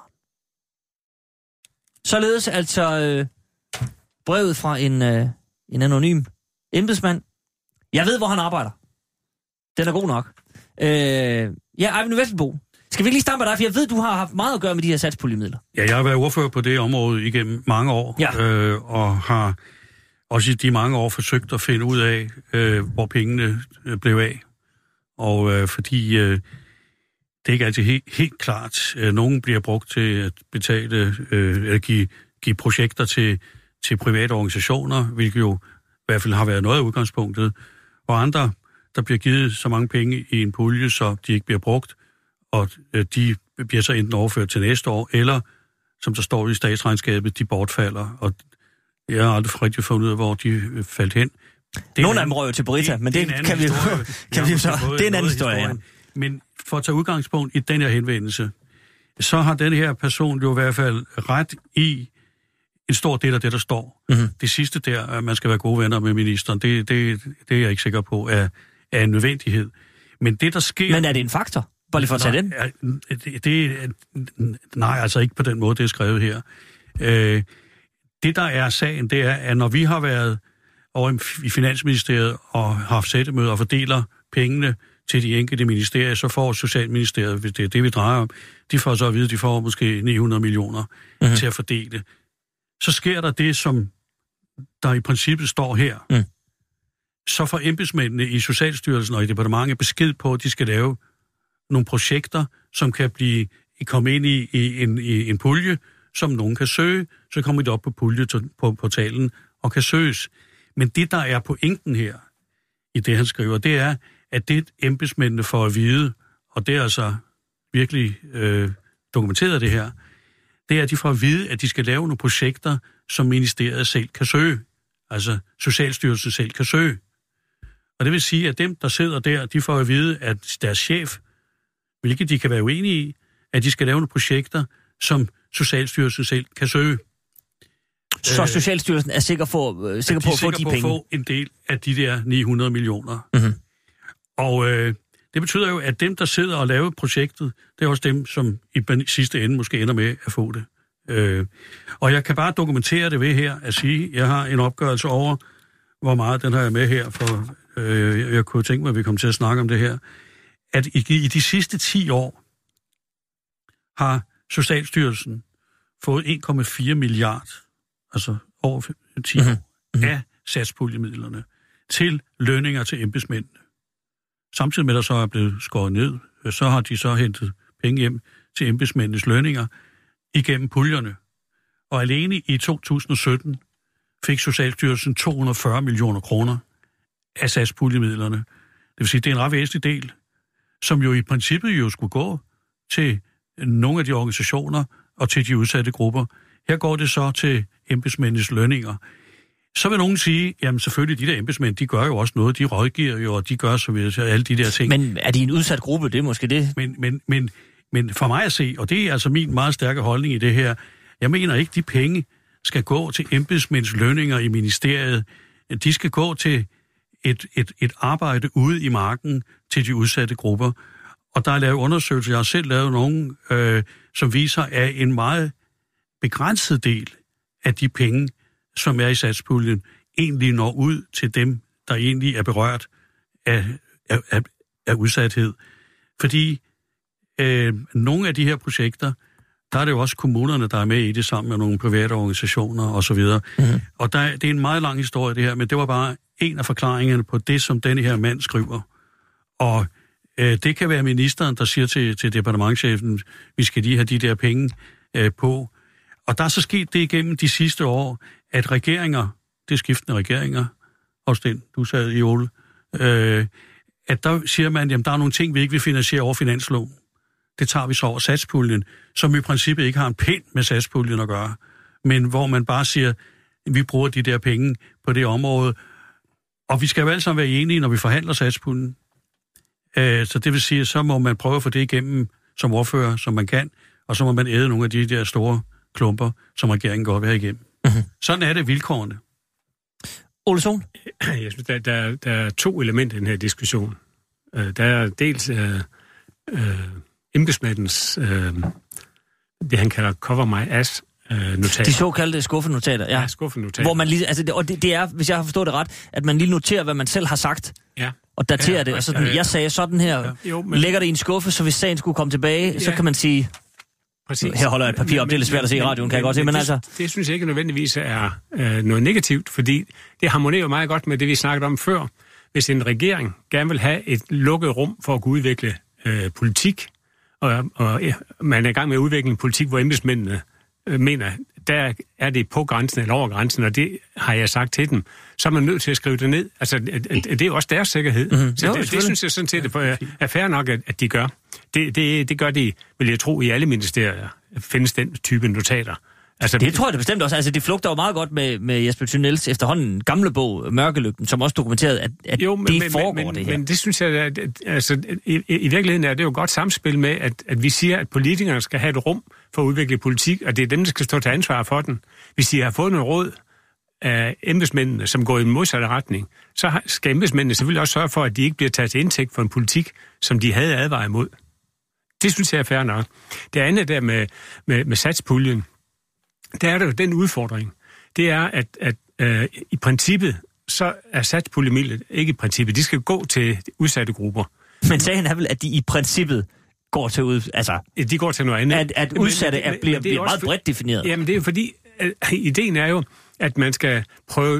Således altså brevet fra en anonym embedsmand. Jeg ved, hvor han arbejder. Den er god nok. Eivind Vesselbo, skal vi ikke lige starte med dig, for jeg ved, du har haft meget at gøre med de her satspuljemidler. Ja, jeg har været ordfører på det område igennem mange år, og har også i de mange år forsøgt at finde ud af, hvor pengene blev af. Og fordi det er ikke altid helt klart. Nogle bliver brugt til at betale, eller give projekter til private organisationer, hvilket jo i hvert fald har været noget af udgangspunktet. Og andre, der bliver givet så mange penge i en pulje, så de ikke bliver brugt, og de bliver så enten overført til næste år, eller, som der står i statsregnskabet, de bortfalder. Og jeg har aldrig rigtig fundet ud af, hvor de faldt hen. Nogle af dem røg jo til Brita, men det kan vi jo så. Det er en anden historie, ja. Men for at tage udgangspunkt i den her henvendelse, så har den her person jo i hvert fald ret i en stor del af det, der står. Mm-hmm. Det sidste der, at man skal være gode venner med ministeren, det er jeg ikke sikker på er en nødvendighed. Men det, der sker... Men er det en faktor? Bare lige for at tage den? Nej, altså ikke på den måde, det er skrevet her. Det, der er sagen, det er, at når vi har været over i Finansministeriet og har haft sættemøder og fordeler pengene til de enkelte ministerier, så får Socialministeriet, hvis det er det, vi drejer om, de får så at vide, at de får måske 900 millioner til at fordele. Så sker der det, som der i princippet står her. Mm. Så får embedsmændene i Socialstyrelsen og i departementet besked på, at de skal lave nogle projekter, som kan komme ind i en pulje, som nogen kan søge. Så kommer de op på pulje på portalen og kan søges. Men det, der er pointen her, i det han skriver, det er, at det embedsmændene får at vide, og det er altså virkelig dokumenteret det her, det er, at de får at vide, at de skal lave nogle projekter, som ministeriet selv kan søge. Altså Socialstyrelsen selv kan søge. Og det vil sige, at dem, der sidder der, de får at vide, at deres chef, hvilket de kan være uenige i, at de skal lave nogle projekter, som Socialstyrelsen selv kan søge. Så Socialstyrelsen er sikker på at få de penge? Få en del af de der 900 millioner. Mm-hmm. Og det betyder jo, at dem, der sidder og laver projektet, det er også dem, som i sidste ende måske ender med at få det. Og jeg kan bare dokumentere det ved her at sige, at jeg har en opgørelse over, hvor meget den har jeg med her, for jeg kunne tænke mig, at vi kommer til at snakke om det her, at i de sidste 10 år har Socialstyrelsen fået 1,4 milliard, altså over 10 år, af satspuljemidlerne til lønninger til embedsmændene. Samtidig med, at der så er blevet skåret ned, så har de så hentet penge hjem til embedsmændenes lønninger igennem puljerne. Og alene i 2017 fik Socialstyrelsen 240 millioner kroner af satspuljemidlerne. Det vil sige, det er en ret væsentlig del, som jo i princippet jo skulle gå til nogle af de organisationer og til de udsatte grupper. Her går det så til embedsmændenes lønninger. Så vil nogen sige, jamen selvfølgelig, de der embedsmænd, de gør jo også noget, de rådgiver jo, og de gør så videre, alle de der ting. Men er de en udsat gruppe, det er måske det? Men for mig at se, og det er altså min meget stærke holdning i det her, jeg mener ikke, de penge skal gå til embedsmænds lønninger i ministeriet. De skal gå til et arbejde ude i marken til de udsatte grupper. Og der er lavet undersøgelser, jeg har selv lavet nogle, som viser, at en meget begrænset del af de penge, som er i satspuljen, egentlig når ud til dem, der egentlig er berørt af udsathed. Fordi nogle af de her projekter, der er det jo også kommunerne, der er med i det, sammen med nogle private organisationer osv. Mm-hmm. Og det er en meget lang historie, det her, men det var bare en af forklaringerne på det, som denne her mand skriver. Og det kan være ministeren, der siger til departementschefen, vi skal lige have de der penge på. Og der er så sket det igennem de sidste år, at regeringer, det er skiftende regeringer, også den, du sad i Ole, at der siger man, jamen der er nogle ting, vi ikke vil finansiere over finansloven. Det tager vi så over satspuljen, som i princippet ikke har en pind med satspuljen at gøre, men hvor man bare siger, vi bruger de der penge på det område, og vi skal jo alle sammen være enige, når vi forhandler satspuljen. Så det vil sige, så må man prøve at få det igennem som ordfører, som man kan, og så må man æde nogle af de der store klumper, som regeringen godt vil have igennem. Mm-hmm. Sådan er det vilkårene. Ole Sohn? Jeg synes, der er 2 elementer i den her diskussion. Der er dels embedsmændens, det han kalder cover my ass notater. De såkaldte skuffenotater, ja. Ja, skuffenotater. Hvor man lige, altså, og det er, hvis jeg har forstået det ret, at man lige noterer, hvad man selv har sagt. Ja. Og daterer det, og sådan, jeg sagde sådan her, lægger det i en skuffe, så hvis sagen skulle komme tilbage, så kan man sige, præcis. Her holder jeg et papir op, det er lidt svært at se i radioen, kan jeg godt se, men altså... Det synes jeg ikke nødvendigvis er noget negativt, fordi det harmonerer meget godt med det, vi snakkede om før. Hvis en regering gerne vil have et lukket rum for at kunne udvikle politik, og man er i gang med at udvikle en politik, hvor embedsmændene mener, der er det på grænsen eller over grænsen, og det har jeg sagt til dem, så er man nødt til at skrive det ned. Altså, det er også deres sikkerhed. Mm-hmm. Så det synes jeg sådan set er fair nok, at de gør. Det gør de, vil jeg tro, i alle ministerier findes den type notater. Altså, det tror jeg da bestemt også. Altså, det flugter jo meget godt med Jesper Thunels efterhånden gamle bog, Mørkelygten, som også dokumenterede, at jo, det foregår det her. Men det synes jeg, at altså, i virkeligheden er det jo godt samspil med, at vi siger, at politikerne skal have et rum for at udvikle politik, og det er dem, der skal stå til ansvar for den. Hvis de har fået noget råd af embedsmændene, som går i den modsatte retning, så skal embedsmændene selvfølgelig også sørge for, at de ikke bliver taget til indtægt for en politik, som de havde advaret imod. Det synes jeg er fair nok. Det andet der med satspuljen, der er der jo den udfordring. Det er, at i princippet, så er satspuljemidlet ikke i princippet. De skal gå til udsatte grupper. Men sagen er vel, at de i princippet går til de går til noget andet. At udsatte bliver meget bredt defineret. Jamen det er jo fordi, ideen er jo, at man skal prøve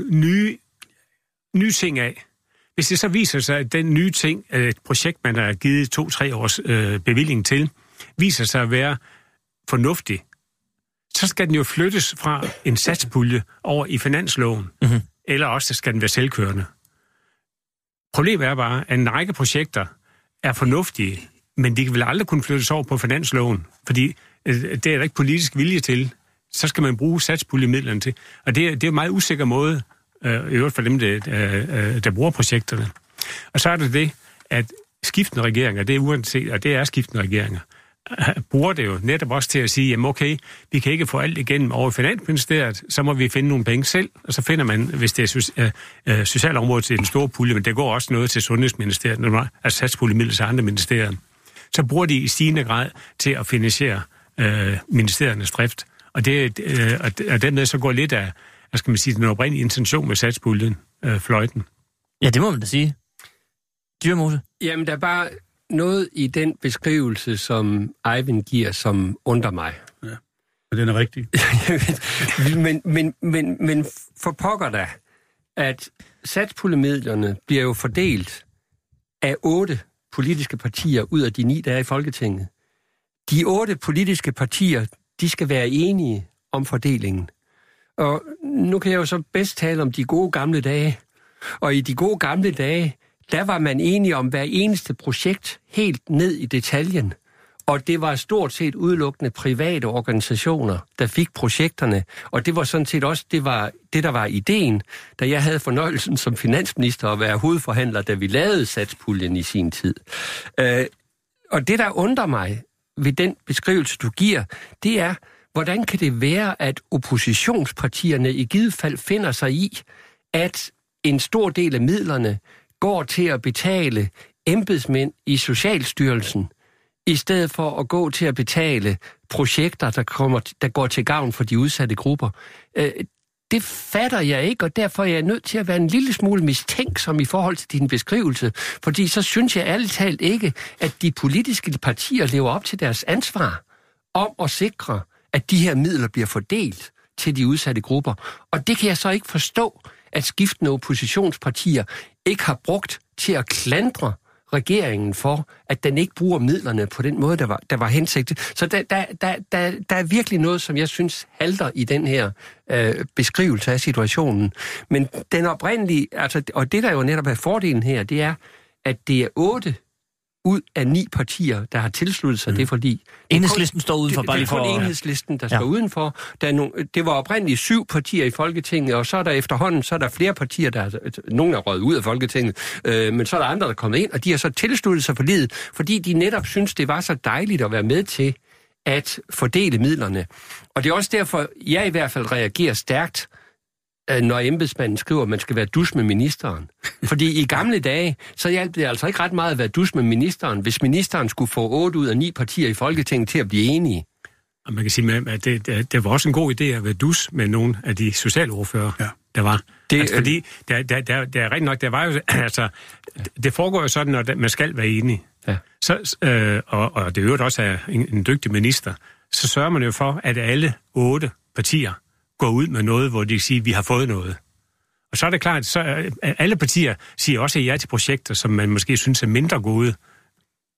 nye ting af. Hvis det så viser sig, at den nye ting, et projekt, man har givet 2-3 års bevilling til, viser sig at være fornuftig, så skal den jo flyttes fra en satspulje over i finansloven, eller også skal den være selvkørende. Problemet er bare, at en række projekter er fornuftige, men de vil aldrig kunne flyttes over på finansloven, fordi det er der ikke politisk vilje til. Så skal man bruge satspuljemidlerne til. Og det er en meget usikker måde, i øvrigt for dem, der bruger projekterne. Og så er det, at skiftende regeringer, det er uanset, og det er skiftende regeringer, bruger det jo netop også til at sige, jamen okay, vi kan ikke få alt igennem over Finansministeriet, så må vi finde nogle penge selv, og så finder man, hvis det er socialområdet til den store pulje, men det går også noget til Sundhedsministeriet, altså satspuljemidler til andre ministerier, så bruger de i stigende grad til at finansiere ministeriernes drift. Og dermed så går lidt af, hvad skal man sige, den oprindelige intention med satspuljen, fløjten. Ja, det må man da sige. Dyrmose? Jamen, der er bare noget i den beskrivelse, som Eivind giver, som undrer mig. Ja, og den er rigtig. men for pokker da, at satspuljemidlerne bliver jo fordelt af 8 politiske partier ud af de 9, der er i Folketinget. De 8 politiske partier, de skal være enige om fordelingen. Og nu kan jeg jo så bedst tale om de gode gamle dage. Og i de gode gamle dage, der var man enige om hver eneste projekt helt ned i detaljen. Og det var stort set udelukkende private organisationer, der fik projekterne. Og det var sådan set også det der var ideen, da jeg havde fornøjelsen som finansminister at være hovedforhandler, da vi lavede satspuljen i sin tid. Og det, der undrer mig ved den beskrivelse, du giver, det er, hvordan kan det være, at oppositionspartierne i givet fald finder sig i, at en stor del af midlerne går til at betale embedsmænd i Socialstyrelsen, i stedet for at gå til at betale projekter, der går til gavn for de udsatte grupper. Det fatter jeg ikke, og derfor er jeg nødt til at være en lille smule mistænksom i forhold til din beskrivelse, fordi så synes jeg ærligt talt ikke, at de politiske partier lever op til deres ansvar om at sikre, at de her midler bliver fordelt til de udsatte grupper. Og det kan jeg så ikke forstå, at skiftende oppositionspartier ikke har brugt til at klandre regeringen for, at den ikke bruger midlerne på den måde, der var hensigtet. Så der er virkelig noget, som jeg synes halter i den her beskrivelse af situationen. Men den oprindelige, altså, og det der jo netop er fordelen her, det er, at det er 8 ud af 9 partier, der har tilsluttet sig det, fordi... Enhedslisten står udenfor, bare lige for... Det er kun Enhedslisten, der står udenfor. Det var oprindeligt 7 partier i Folketinget, og så er der efterhånden, så er der flere partier, nogen er røget ud af Folketinget, men så er der andre, der er kommet ind, og de har så tilsluttet sig forliget, fordi de netop synes, det var så dejligt at være med til at fordele midlerne. Og det er også derfor, jeg i hvert fald reagerer stærkt, når embedsmanden skriver, at man skal være dus med ministeren. Fordi i gamle dage, så hjalp det altså ikke ret meget at være dus med ministeren, hvis ministeren skulle få 8 ud af 9 partier i Folketinget til at blive enige. Og man kan sige, at det var også en god idé at være dus med nogle af de socialordfører, der var. Fordi der er rigtig nok, der var jo... Altså, det foregår jo sådan, at man skal være enig. Ja. Og det er jo også er en dygtig minister. Så sørger man jo for, at alle 8 partier går ud med noget, hvor de siger, at vi har fået noget. Og så er det klart, så alle partier siger også ja til projekter, som man måske synes er mindre gode.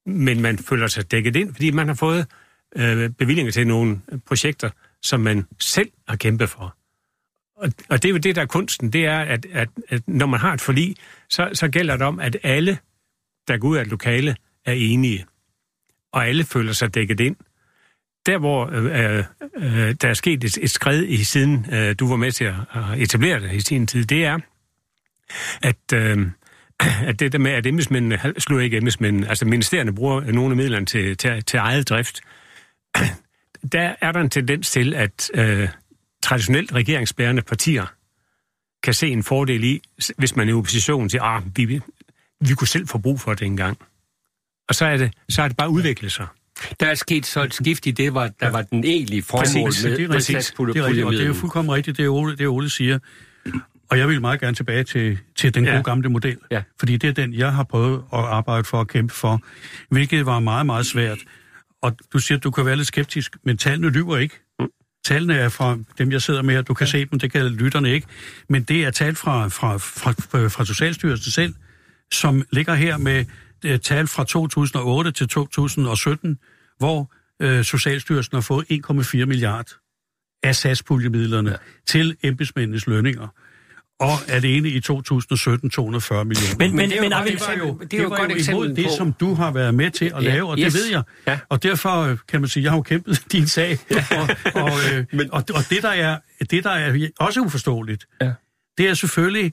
men man føler sig dækket ind, fordi man har fået bevillinger til nogle projekter, som man selv har kæmpet for. Og det er jo det, der er kunsten, det er, at når man har et forlig, så gælder det om, at alle, der går ud af et lokale, er enige. Og alle føler sig dækket ind. Der, hvor der er sket et skred i siden, du var med til at etablere det i sin tid, det er, at det der med, at embedsmændene, altså ministerierne bruger nogle af midlerne til eget drift, der er der en tendens til, at traditionelt regeringsbærende partier kan se en fordel i, hvis man er i opposition til, vi kunne selv få brug for det engang. Og så er det bare udviklet sig. Der er sket så et skift i det, der var den egentlige formål med satspuljen. Og det er jo fuldkommen rigtigt, det Ole siger. Og jeg vil meget gerne tilbage til den gode gamle model. Ja. Fordi det er den, jeg har prøvet at arbejde for at kæmpe for, hvilket var meget, meget svært. Og du siger, at du kan være lidt skeptisk, men tallene lyver ikke. Tallene er fra dem, jeg sidder med, og du kan se dem, det kan lytterne ikke. Men det er tal fra Socialstyrelsen selv, som ligger her med tal fra 2008 til 2017, hvor Socialstyrelsen har fået 1,4 milliard af satspuljemidlerne til embedsmændenes lønninger. Og alene i 2017 240 millioner. Men det er jo godt eksempel det, som du har været med til at lave, og det ved jeg. Ja. Og derfor kan man sige, jeg har jo kæmpet din sag. Og det, der er også uforståeligt, det er selvfølgelig,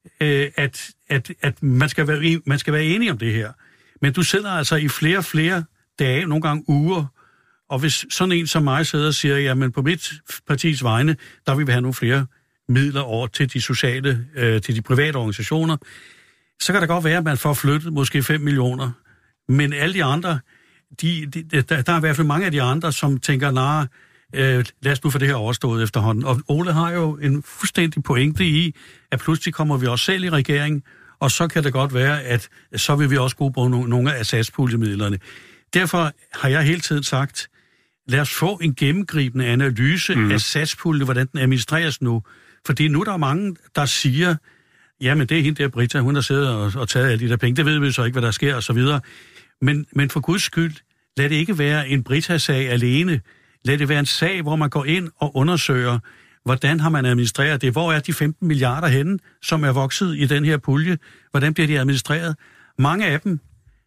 at man skal være enig om det her. Men du sidder altså i flere dage, nogle gange uger, og hvis sådan en som mig sidder og siger, jamen på mit partis vegne, der vil vi have nogle flere midler over til de sociale, til de private organisationer, så kan det godt være, at man får flyttet måske 5 millioner. Men alle de andre, der er i hvert fald mange af de andre, som tænker, lad os nu få det her overstået efterhånden. Og Ole har jo en fuldstændig pointe i, at pludselig kommer vi også selv i regering, og så kan det godt være, at så vil vi også bruge nogle af satspuljemidlerne. Derfor har jeg hele tiden sagt, lad os få en gennemgribende analyse af satspuljen, hvordan den administreres nu. Fordi nu er der mange, der siger, jamen det er hende der Britta, hun har siddet og taget alle de der penge, det ved vi så ikke, hvad der sker og så videre. Men for Guds skyld, lad det ikke være en Britta-sag alene. Lad det være en sag, hvor man går ind og undersøger, hvordan har man administreret det? Hvor er de 15 milliarder henne, som er vokset i den her pulje? Hvordan bliver de administreret? Mange af dem,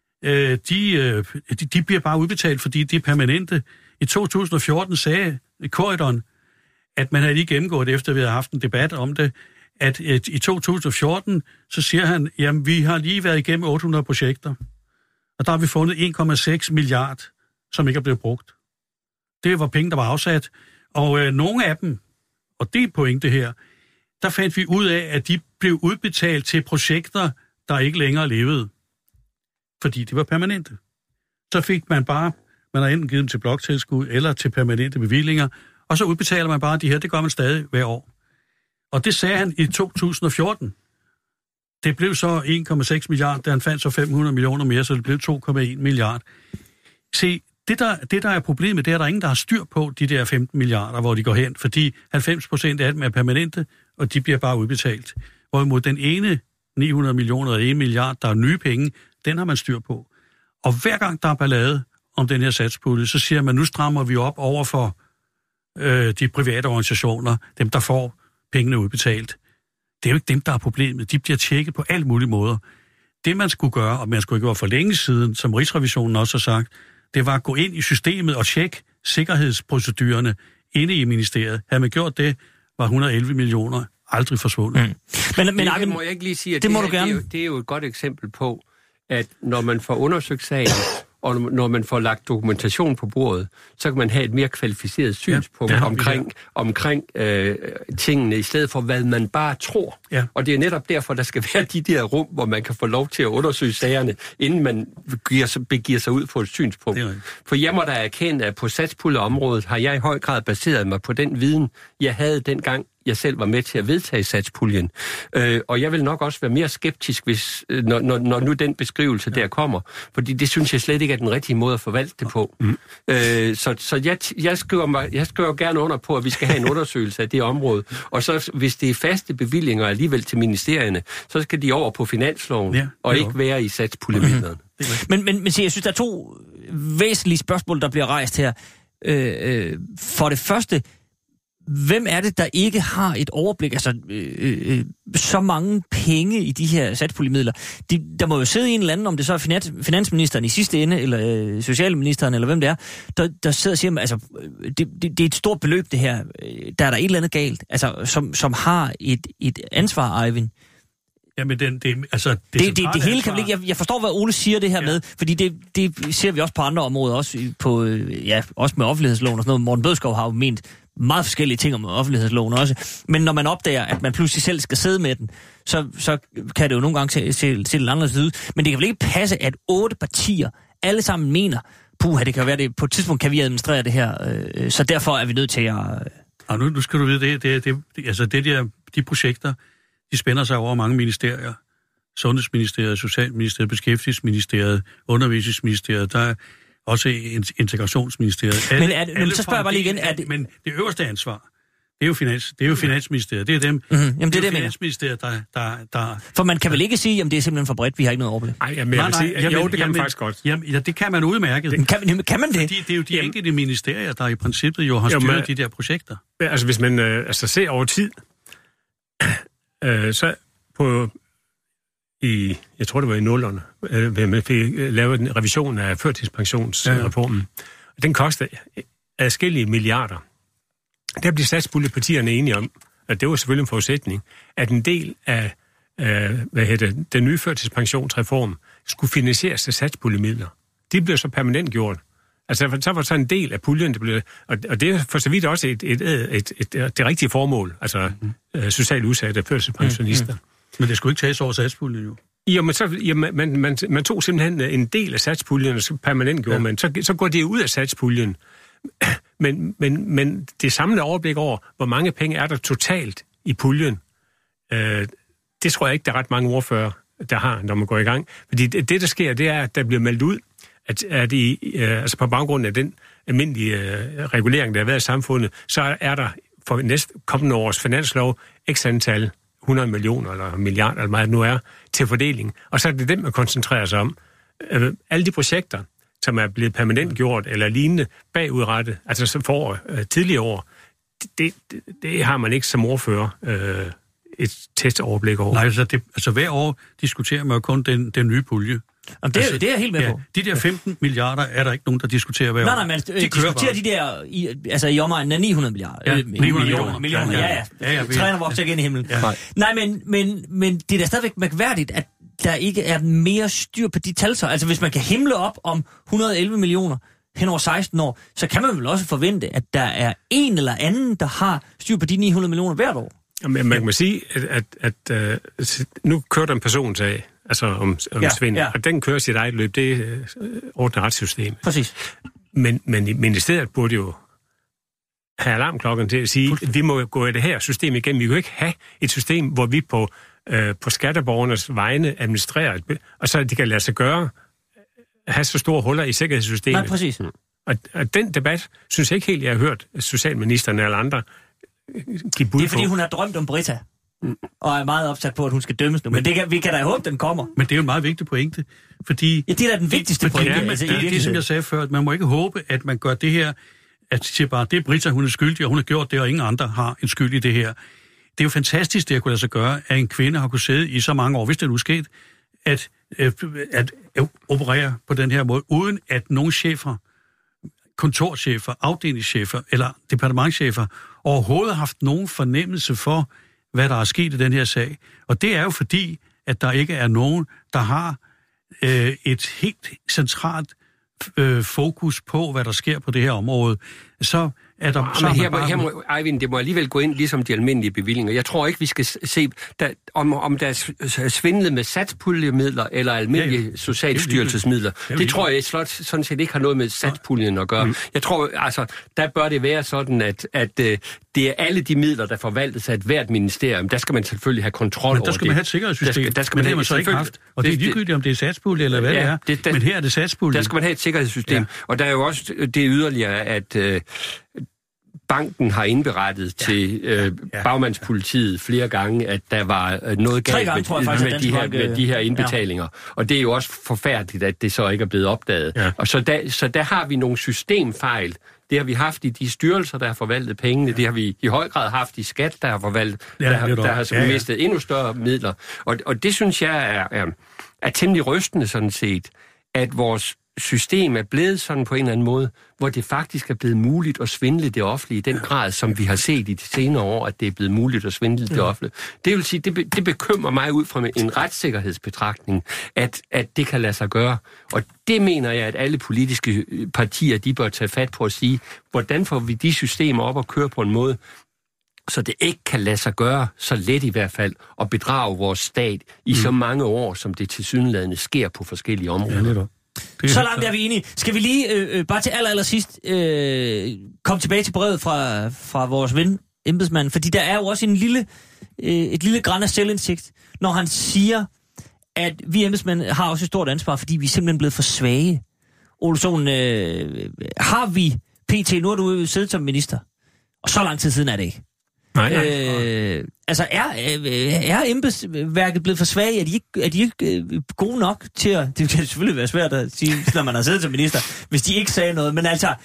de bliver bare udbetalt, fordi de er permanente. I 2014 sagde Corydon, at man havde lige gennemgået, efter vi havde haft en debat om det, at i 2014, så siger han, jamen vi har lige været igennem 800 projekter, og der har vi fundet 1,6 milliard, som ikke er blevet brugt. Det var penge, der var afsat, og nogle af dem, og det er pointe her, der fandt vi ud af, at de blev udbetalt til projekter, der ikke længere levede, fordi de var permanente. Så fik man har enten givet dem til bloktilskud eller til permanente bevillinger, og så udbetaler man bare de her, det gør man stadig hver år. Og det sagde han i 2014. Det blev så 1,6 milliard, da han fandt så 500 millioner mere, så det blev 2,1 milliard. Se, det der er problemet, det er, at der er ingen, der har styr på de der 15 milliarder, hvor de går hen, fordi 90% af dem er permanente, og de bliver bare udbetalt. Hvorimod den ene 900 millioner og 1 milliard, der er nye penge, den har man styr på. Og hver gang der er ballade om den her satspulje, så siger man, nu strammer vi op over for de private organisationer, dem der får pengene udbetalt. Det er jo ikke dem, der er problemet. De bliver tjekket på alle mulige måder. Det man skulle gøre, og man skulle gøre for længe siden, som Rigsrevisionen også har sagt, det var at gå ind i systemet og tjekke sikkerhedsprocedurerne inde i ministeriet. Havde man gjort det, var 111 millioner aldrig forsvundet. Men det må jeg ikke lige sige, at det er jo et godt eksempel på, at når man får undersøgt sagen, og når man får lagt dokumentation på bordet, så kan man have et mere kvalificeret synspunkt omkring tingene, i stedet for, hvad man bare tror. Ja. Og det er netop derfor, der skal være de der rum, hvor man kan få lov til at undersøge sagerne, inden man begiver sig ud på et synspunkt. For jeg må da erkende, at på satspuljeområdet har jeg i høj grad baseret mig på den viden, jeg havde dengang, jeg selv var med til at vedtage satspuljen. Og jeg vil nok også være mere skeptisk, når nu den beskrivelse der kommer. Fordi det synes jeg slet ikke er den rigtige måde at forvalte det på. Så jeg skriver gerne under på, at vi skal have en undersøgelse af det område. Og så hvis det er faste bevillinger alligevel til ministerierne, så skal de over på finansloven, og ikke være i satspuljemidlerne. Men se, jeg synes, der er to væsentlige spørgsmål, der bliver rejst her. For det første, hvem er det, der ikke har et overblik? Altså, så mange penge i de her satspuljemidler. Der må jo sidde en eller anden, om det så er finansministeren i sidste ende, eller socialministeren, eller hvem det er, der sidder og siger, altså, det er et stort beløb, det her. Der er der et eller andet galt, altså, som har et ansvar, Eivind. Jamen, det hele kan vel ikke... Jeg forstår, hvad Ole siger det her med, fordi det ser vi også på andre områder, også også med offentlighedsloven og sådan noget. Morten Bødskov har jo ment meget forskellige ting om offentlighedsloven også. Men når man opdager, at man pludselig selv skal sidde med den, så kan det jo nogle gange se lidt anderledes ud. Men det kan vel ikke passe, at 8 partier alle sammen mener, det kan være det, på et tidspunkt kan vi administrere det her, så derfor er vi nødt til at... Nu skal du vide, de projekter, de spænder sig over mange ministerier. Sundhedsministeriet, Socialministeriet, Beskæftigelsesministeriet, Undervisningsministeriet, der er også Integrationsministeriet. Men så spørger jeg bare lige igen, Men det øverste ansvar, det er jo Finansministeriet. Det er dem. Mm-hmm. Jamen, det er Finansministeriet, der... For man kan vel ikke sige, at det er simpelthen for bredt, vi har ikke noget overblik? Nej, det kan man faktisk godt. Jamen, det kan man udmærket. Kan man det? Fordi det er jo de enkelte ministerier, der i princippet jo har styret de der projekter. Altså, hvis man ser over tid, så jeg tror det var i 00'erne, man fik lavet en revision af førtidspensionsreformen. Den kostede adskillige milliarder. Der blev satspuljepartierne enige om, at det var selvfølgelig en forudsætning, at en del af den nye førtidspensionsreform skulle finansieres af satspuljemidler. De blev så permanent gjort. Altså, så var så en del af puljen, det blev, og det er for så vidt også det rigtige formål, altså socialt udsatte førtidspensionister. Men det skulle ikke tages over satspuljen jo. Jo, men man tog simpelthen en del af satspuljen, og så permanent gjorde man. Så går det ud af satspuljen. Men det samlede overblik over, hvor mange penge er der totalt i puljen, det tror jeg ikke, der er ret mange ordfører, der har, når man går i gang. Fordi det, der sker, det er, at der bliver meldt ud, at altså på baggrund af den almindelige regulering, der har været i samfundet, så er der for næste kommende års finanslov x antal 100 millioner eller milliarder, eller meget det nu er, til fordeling. Og så er det dem, man koncentrerer sig om. Alle de projekter, som er blevet permanent gjort eller lignende bagudrettet, altså som for tidligere år, det har man ikke som ordfører et tæt overblik over. Nej, altså hver år diskuterer man jo kun den nye pulje. Jamen, det er jeg helt med på. De der 15 milliarder er der ikke nogen, der diskuterer hver år. Nej, man diskuterer de der, i omegnen af 900 milliarder. Ja, 900 millioner. Ja. Træner vokser igen i himlen. Ja. Nej, men det er da stadigvæk mærkværdigt, at der ikke er mere styr på de tal så. Altså, hvis man kan himle op om 111 millioner hen over 16 år, så kan man vel også forvente, at der er en eller anden, der har styr på de 900 millioner hvert år. Men man kan sige, at nu kører der en personsag, altså om svindel, og den kører sit eget løb, det ordner retssystemet. Præcis. Men ministeriet burde jo have alarmklokken til at sige, at vi må gå i det her system igen. Vi kan jo ikke have et system, hvor vi på skatteborgernes vegne administrerer, og så de kan lade sig gøre, have så store huller i sikkerhedssystemet. Nej, præcis. Og den debat, synes jeg ikke helt, jeg har hørt socialministeren eller andre give bud på. Det er fordi, hun har drømt om Britta, og er meget opsat på, at hun skal dømmes nu. Men vi kan da håbe, den kommer. Men det er jo en meget vigtig pointe, fordi... Ja, det er da den vigtigste pointe. Det som jeg sagde før, at man må ikke håbe, at man gør det her, at siger bare, det er Britta, hun er skyldig, og hun har gjort det, og ingen andre har en skyld i det her. Det er jo fantastisk, det at kunne lade sig gøre, at en kvinde har kunnet sidde i så mange år, hvis det nu sket, at operere på den her måde, uden at nogen chefer, kontorchefer, afdelingschefer eller departementschefer overhovedet har haft nogen fornemmelse for, hvad der er sket i den her sag. Og det er jo fordi, at der ikke er nogen, der har et helt centralt fokus på, hvad der sker på det her område. Så er der... Eivind, det må alligevel gå ind ligesom de almindelige bevillinger. Jeg tror ikke, vi skal se, om der er svindlet med satspuljemidler eller almindelige socialstyrelsesmidler. Det tror jeg sådan set ikke har noget med satspuljen at gøre. Jeg tror, altså, der bør det være sådan, at det er alle de midler, der forvaltes af et hvert ministerium. Der skal man selvfølgelig have kontrol over det. Men der skal man have et sikkerhedssystem. Men det har man så ikke haft. Og det er ligegyldigt, om det er satspulje eller hvad det er. Men her er det satspulje. Der skal man have et sikkerhedssystem. Og der er jo også det yderligere, at banken har indberettet til bagmandspolitiet flere gange, at der var noget galt med de her indbetalinger. Ja. Og det er jo også forfærdeligt, at det så ikke er blevet opdaget. Ja. Og så der har vi nogle systemfejl. Det har vi haft i de styrelser, der har forvaltet pengene. Det har vi i høj grad haft i skat, der har forvaltet, der har mistet endnu større midler. Og det synes jeg er temmelig rystende sådan set, at vores system er blevet sådan på en eller anden måde, hvor det faktisk er blevet muligt at svindle det offentlige i den grad, som vi har set i de senere år, at det er blevet muligt at svindle det offentlige. Det vil sige, det bekymrer mig ud fra en retssikkerhedsbetragtning, at det kan lade sig gøre. Og det mener jeg, at alle politiske partier, de bør tage fat på at sige, hvordan får vi de systemer op og køre på en måde, så det ikke kan lade sig gøre, så let i hvert fald, at bedrage vores stat i så mange år, som det tilsyneladende sker på forskellige områder. Så langt er vi enige. Skal vi lige bare til allersidst komme tilbage til brevet fra vores ven, embedsmanden, fordi der er jo også et lille græn af selvindsigt, når han siger, at vi embedsmænd har også et stort ansvar, fordi vi er simpelthen blevet for svage. Ole Sohn, har vi PT, nu har du siddet som minister, og så lang tid siden er det ikke. Nej. Altså, er embedsværket blevet for svage? Er de ikke gode nok til at... Det kan selvfølgelig være svært at sige, når man har siddet som minister, hvis de ikke sagde noget. Men altså...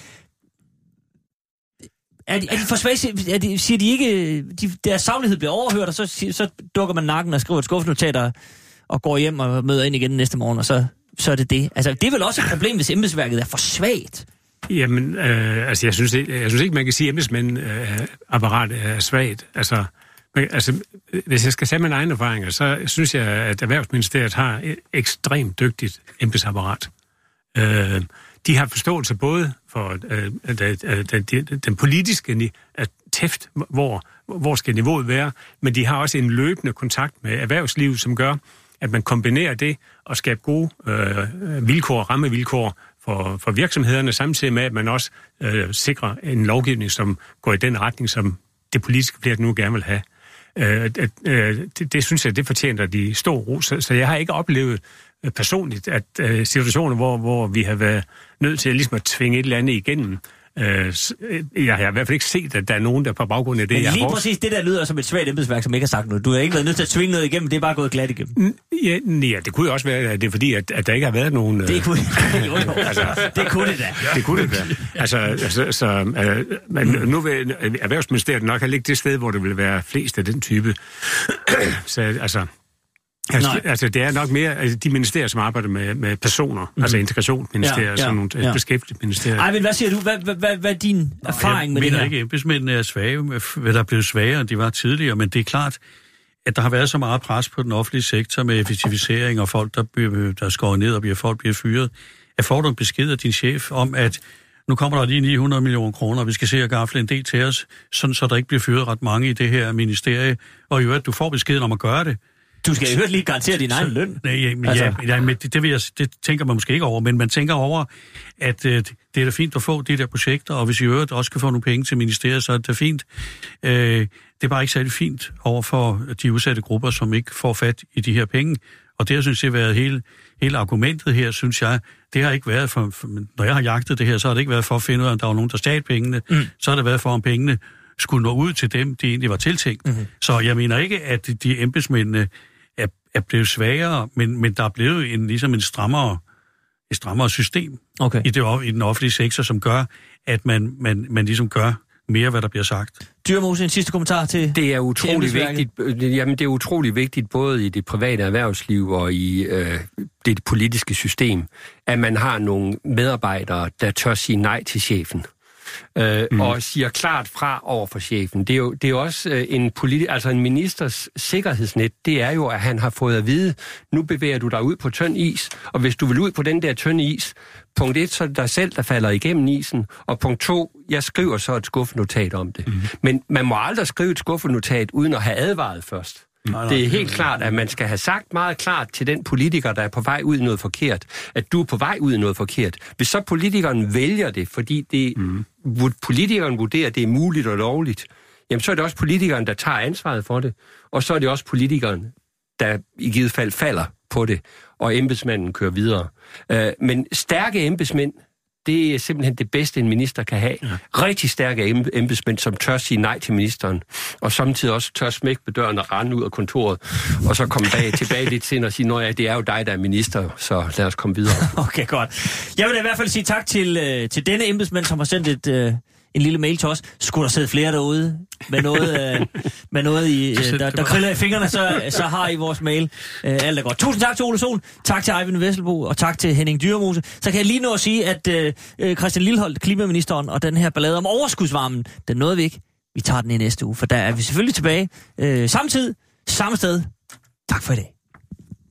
Er de for svage? Siger de ikke... Deres saglighed bliver overhørt, og så dukker man nakken og skriver et skuffenotat og går hjem og møder ind igen næste morgen, og så er det det. Altså, det er vel også et problem, hvis embedsværket er for svagt? Jamen, altså, jeg synes ikke, man kan sige, at embedsmænd-apparatet er svagt. Altså, hvis jeg skal tage mine egne erfaringer, så synes jeg, at Erhvervsministeriet har et ekstremt dygtigt embedsapparat. De har forståelse både for den politiske tæft, hvor skal niveauet være, men de har også en løbende kontakt med erhvervslivet, som gør, at man kombinerer det og skaber gode rammevilkår for virksomhederne, samtidig med, at man også sikrer en lovgivning, som går i den retning, som det politiske flertal nu gerne vil have. Det synes jeg, det fortjener de store ros. Så jeg har ikke oplevet personligt, at situationer, hvor vi har været nødt til ligesom at tvinge et eller andet igennem. Jeg har i hvert fald ikke set, at der er nogen, der på baggrund af det... Men lige præcis det der lyder som et svagt embedsværk, som ikke har sagt noget. Du har ikke været nødt til at tvinge noget igennem, det er bare gået glat igennem. Ja, det kunne jo også være, at det er fordi, at der ikke har været nogen... Det kunne det kunne det da. Det kunne det da. Men nu vil Erhvervsministeriet nok have ligget det sted, hvor det vil være flest af den type. Altså, det er nok mere de ministerier, som arbejder med personer, altså integrationsministerier, sådan nogle beskæftigede ministerier. Ej, men hvad siger du? Hvad er din erfaring med det her? Jeg mener ikke, embedsmændene er svage, hvad der er blevet svagere, end de var tidligere, men det er klart, at der har været så meget pres på den offentlige sektor med effektivisering og folk, der skårer ned og folk bliver fyret. Jeg får du en besked af din chef om, at nu kommer der lige 900 millioner kroner, og vi skal se at gafle en del til os, sådan så der ikke bliver fyret ret mange i det her ministerie. Og i øvrigt, du får beskeden om at gøre det. Du skal jo lige garantere din egen løn. Det tænker man måske ikke over, men man tænker over, at det er da fint at få de der projekter, og hvis I øvrigt også kan få nogle penge til ministeriet, så er det da fint. Det er bare ikke særlig fint over for de udsatte grupper, som ikke får fat i de her penge. Og det, jeg synes, det har været hele argumentet her, synes jeg, det har ikke været for når jeg har jagtet det her, så har det ikke været for at finde ud af, om der var nogen, der stjal pengene. Så har det været for, om pengene skulle nå ud til dem, de egentlig var tiltænkt. Så jeg mener ikke, at de embedsmændene er blevet svagere, men der er blevet et strammere system i den offentlige sektor, som gør, at man ligesom gør mere, hvad der bliver sagt. Dyrmose, en sidste kommentar til... Det er utrolig vigtigt. Jamen, det er utrolig vigtigt, både i det private erhvervsliv og i det politiske system, at man har nogle medarbejdere, der tør sige nej til chefen. Og siger klart fra over for chefen. Det er jo også en ministers sikkerhedsnet, det er jo, at han har fået at vide, nu bevæger du dig ud på tynd is, og hvis du vil ud på den der tynde is, punkt 1, så er det dig selv, der falder igennem isen, og punkt 2, jeg skriver så et skuffenotat om det. Men man må aldrig skrive et skuffenotat, uden at have advaret først. Det er helt klart, at man skal have sagt meget klart til den politiker, der er på vej ud i noget forkert, at du er på vej ud i noget forkert. Hvis så politikeren vælger det, fordi politikeren vurderer, at det er muligt og lovligt, jamen så er det også politikeren, der tager ansvaret for det, og så er det også politikeren, der i givet fald falder på det, og embedsmanden kører videre. Men stærke embedsmænd det er simpelthen det bedste, en minister kan have. Ja. Rigtig stærke embedsmænd, som tør sige nej til ministeren, og samtidig også tør smække på døren og rende ud af kontoret, og så komme tilbage lidt senere og sige, nå ja, det er jo dig, der er minister, så lad os komme videre. Okay, godt. Jeg vil i hvert fald sige tak til denne embedsmand, som har sendt en lille mail til os. Skulle der sidde flere derude med noget i, der kriller i fingrene, så har I vores mail. Alt er godt. Tusind tak til Ole Sohn, tak til Eyvind Vesselbo, og tak til Henning Dyremose. Så kan jeg lige nå at sige, at Christian Lilleholt, klimaministeren, og den her ballade om overskudsvarmen, den nåede vi ikke. Vi tager den i næste uge, for der er vi selvfølgelig tilbage. Samme tid, samme sted. Tak for i dag.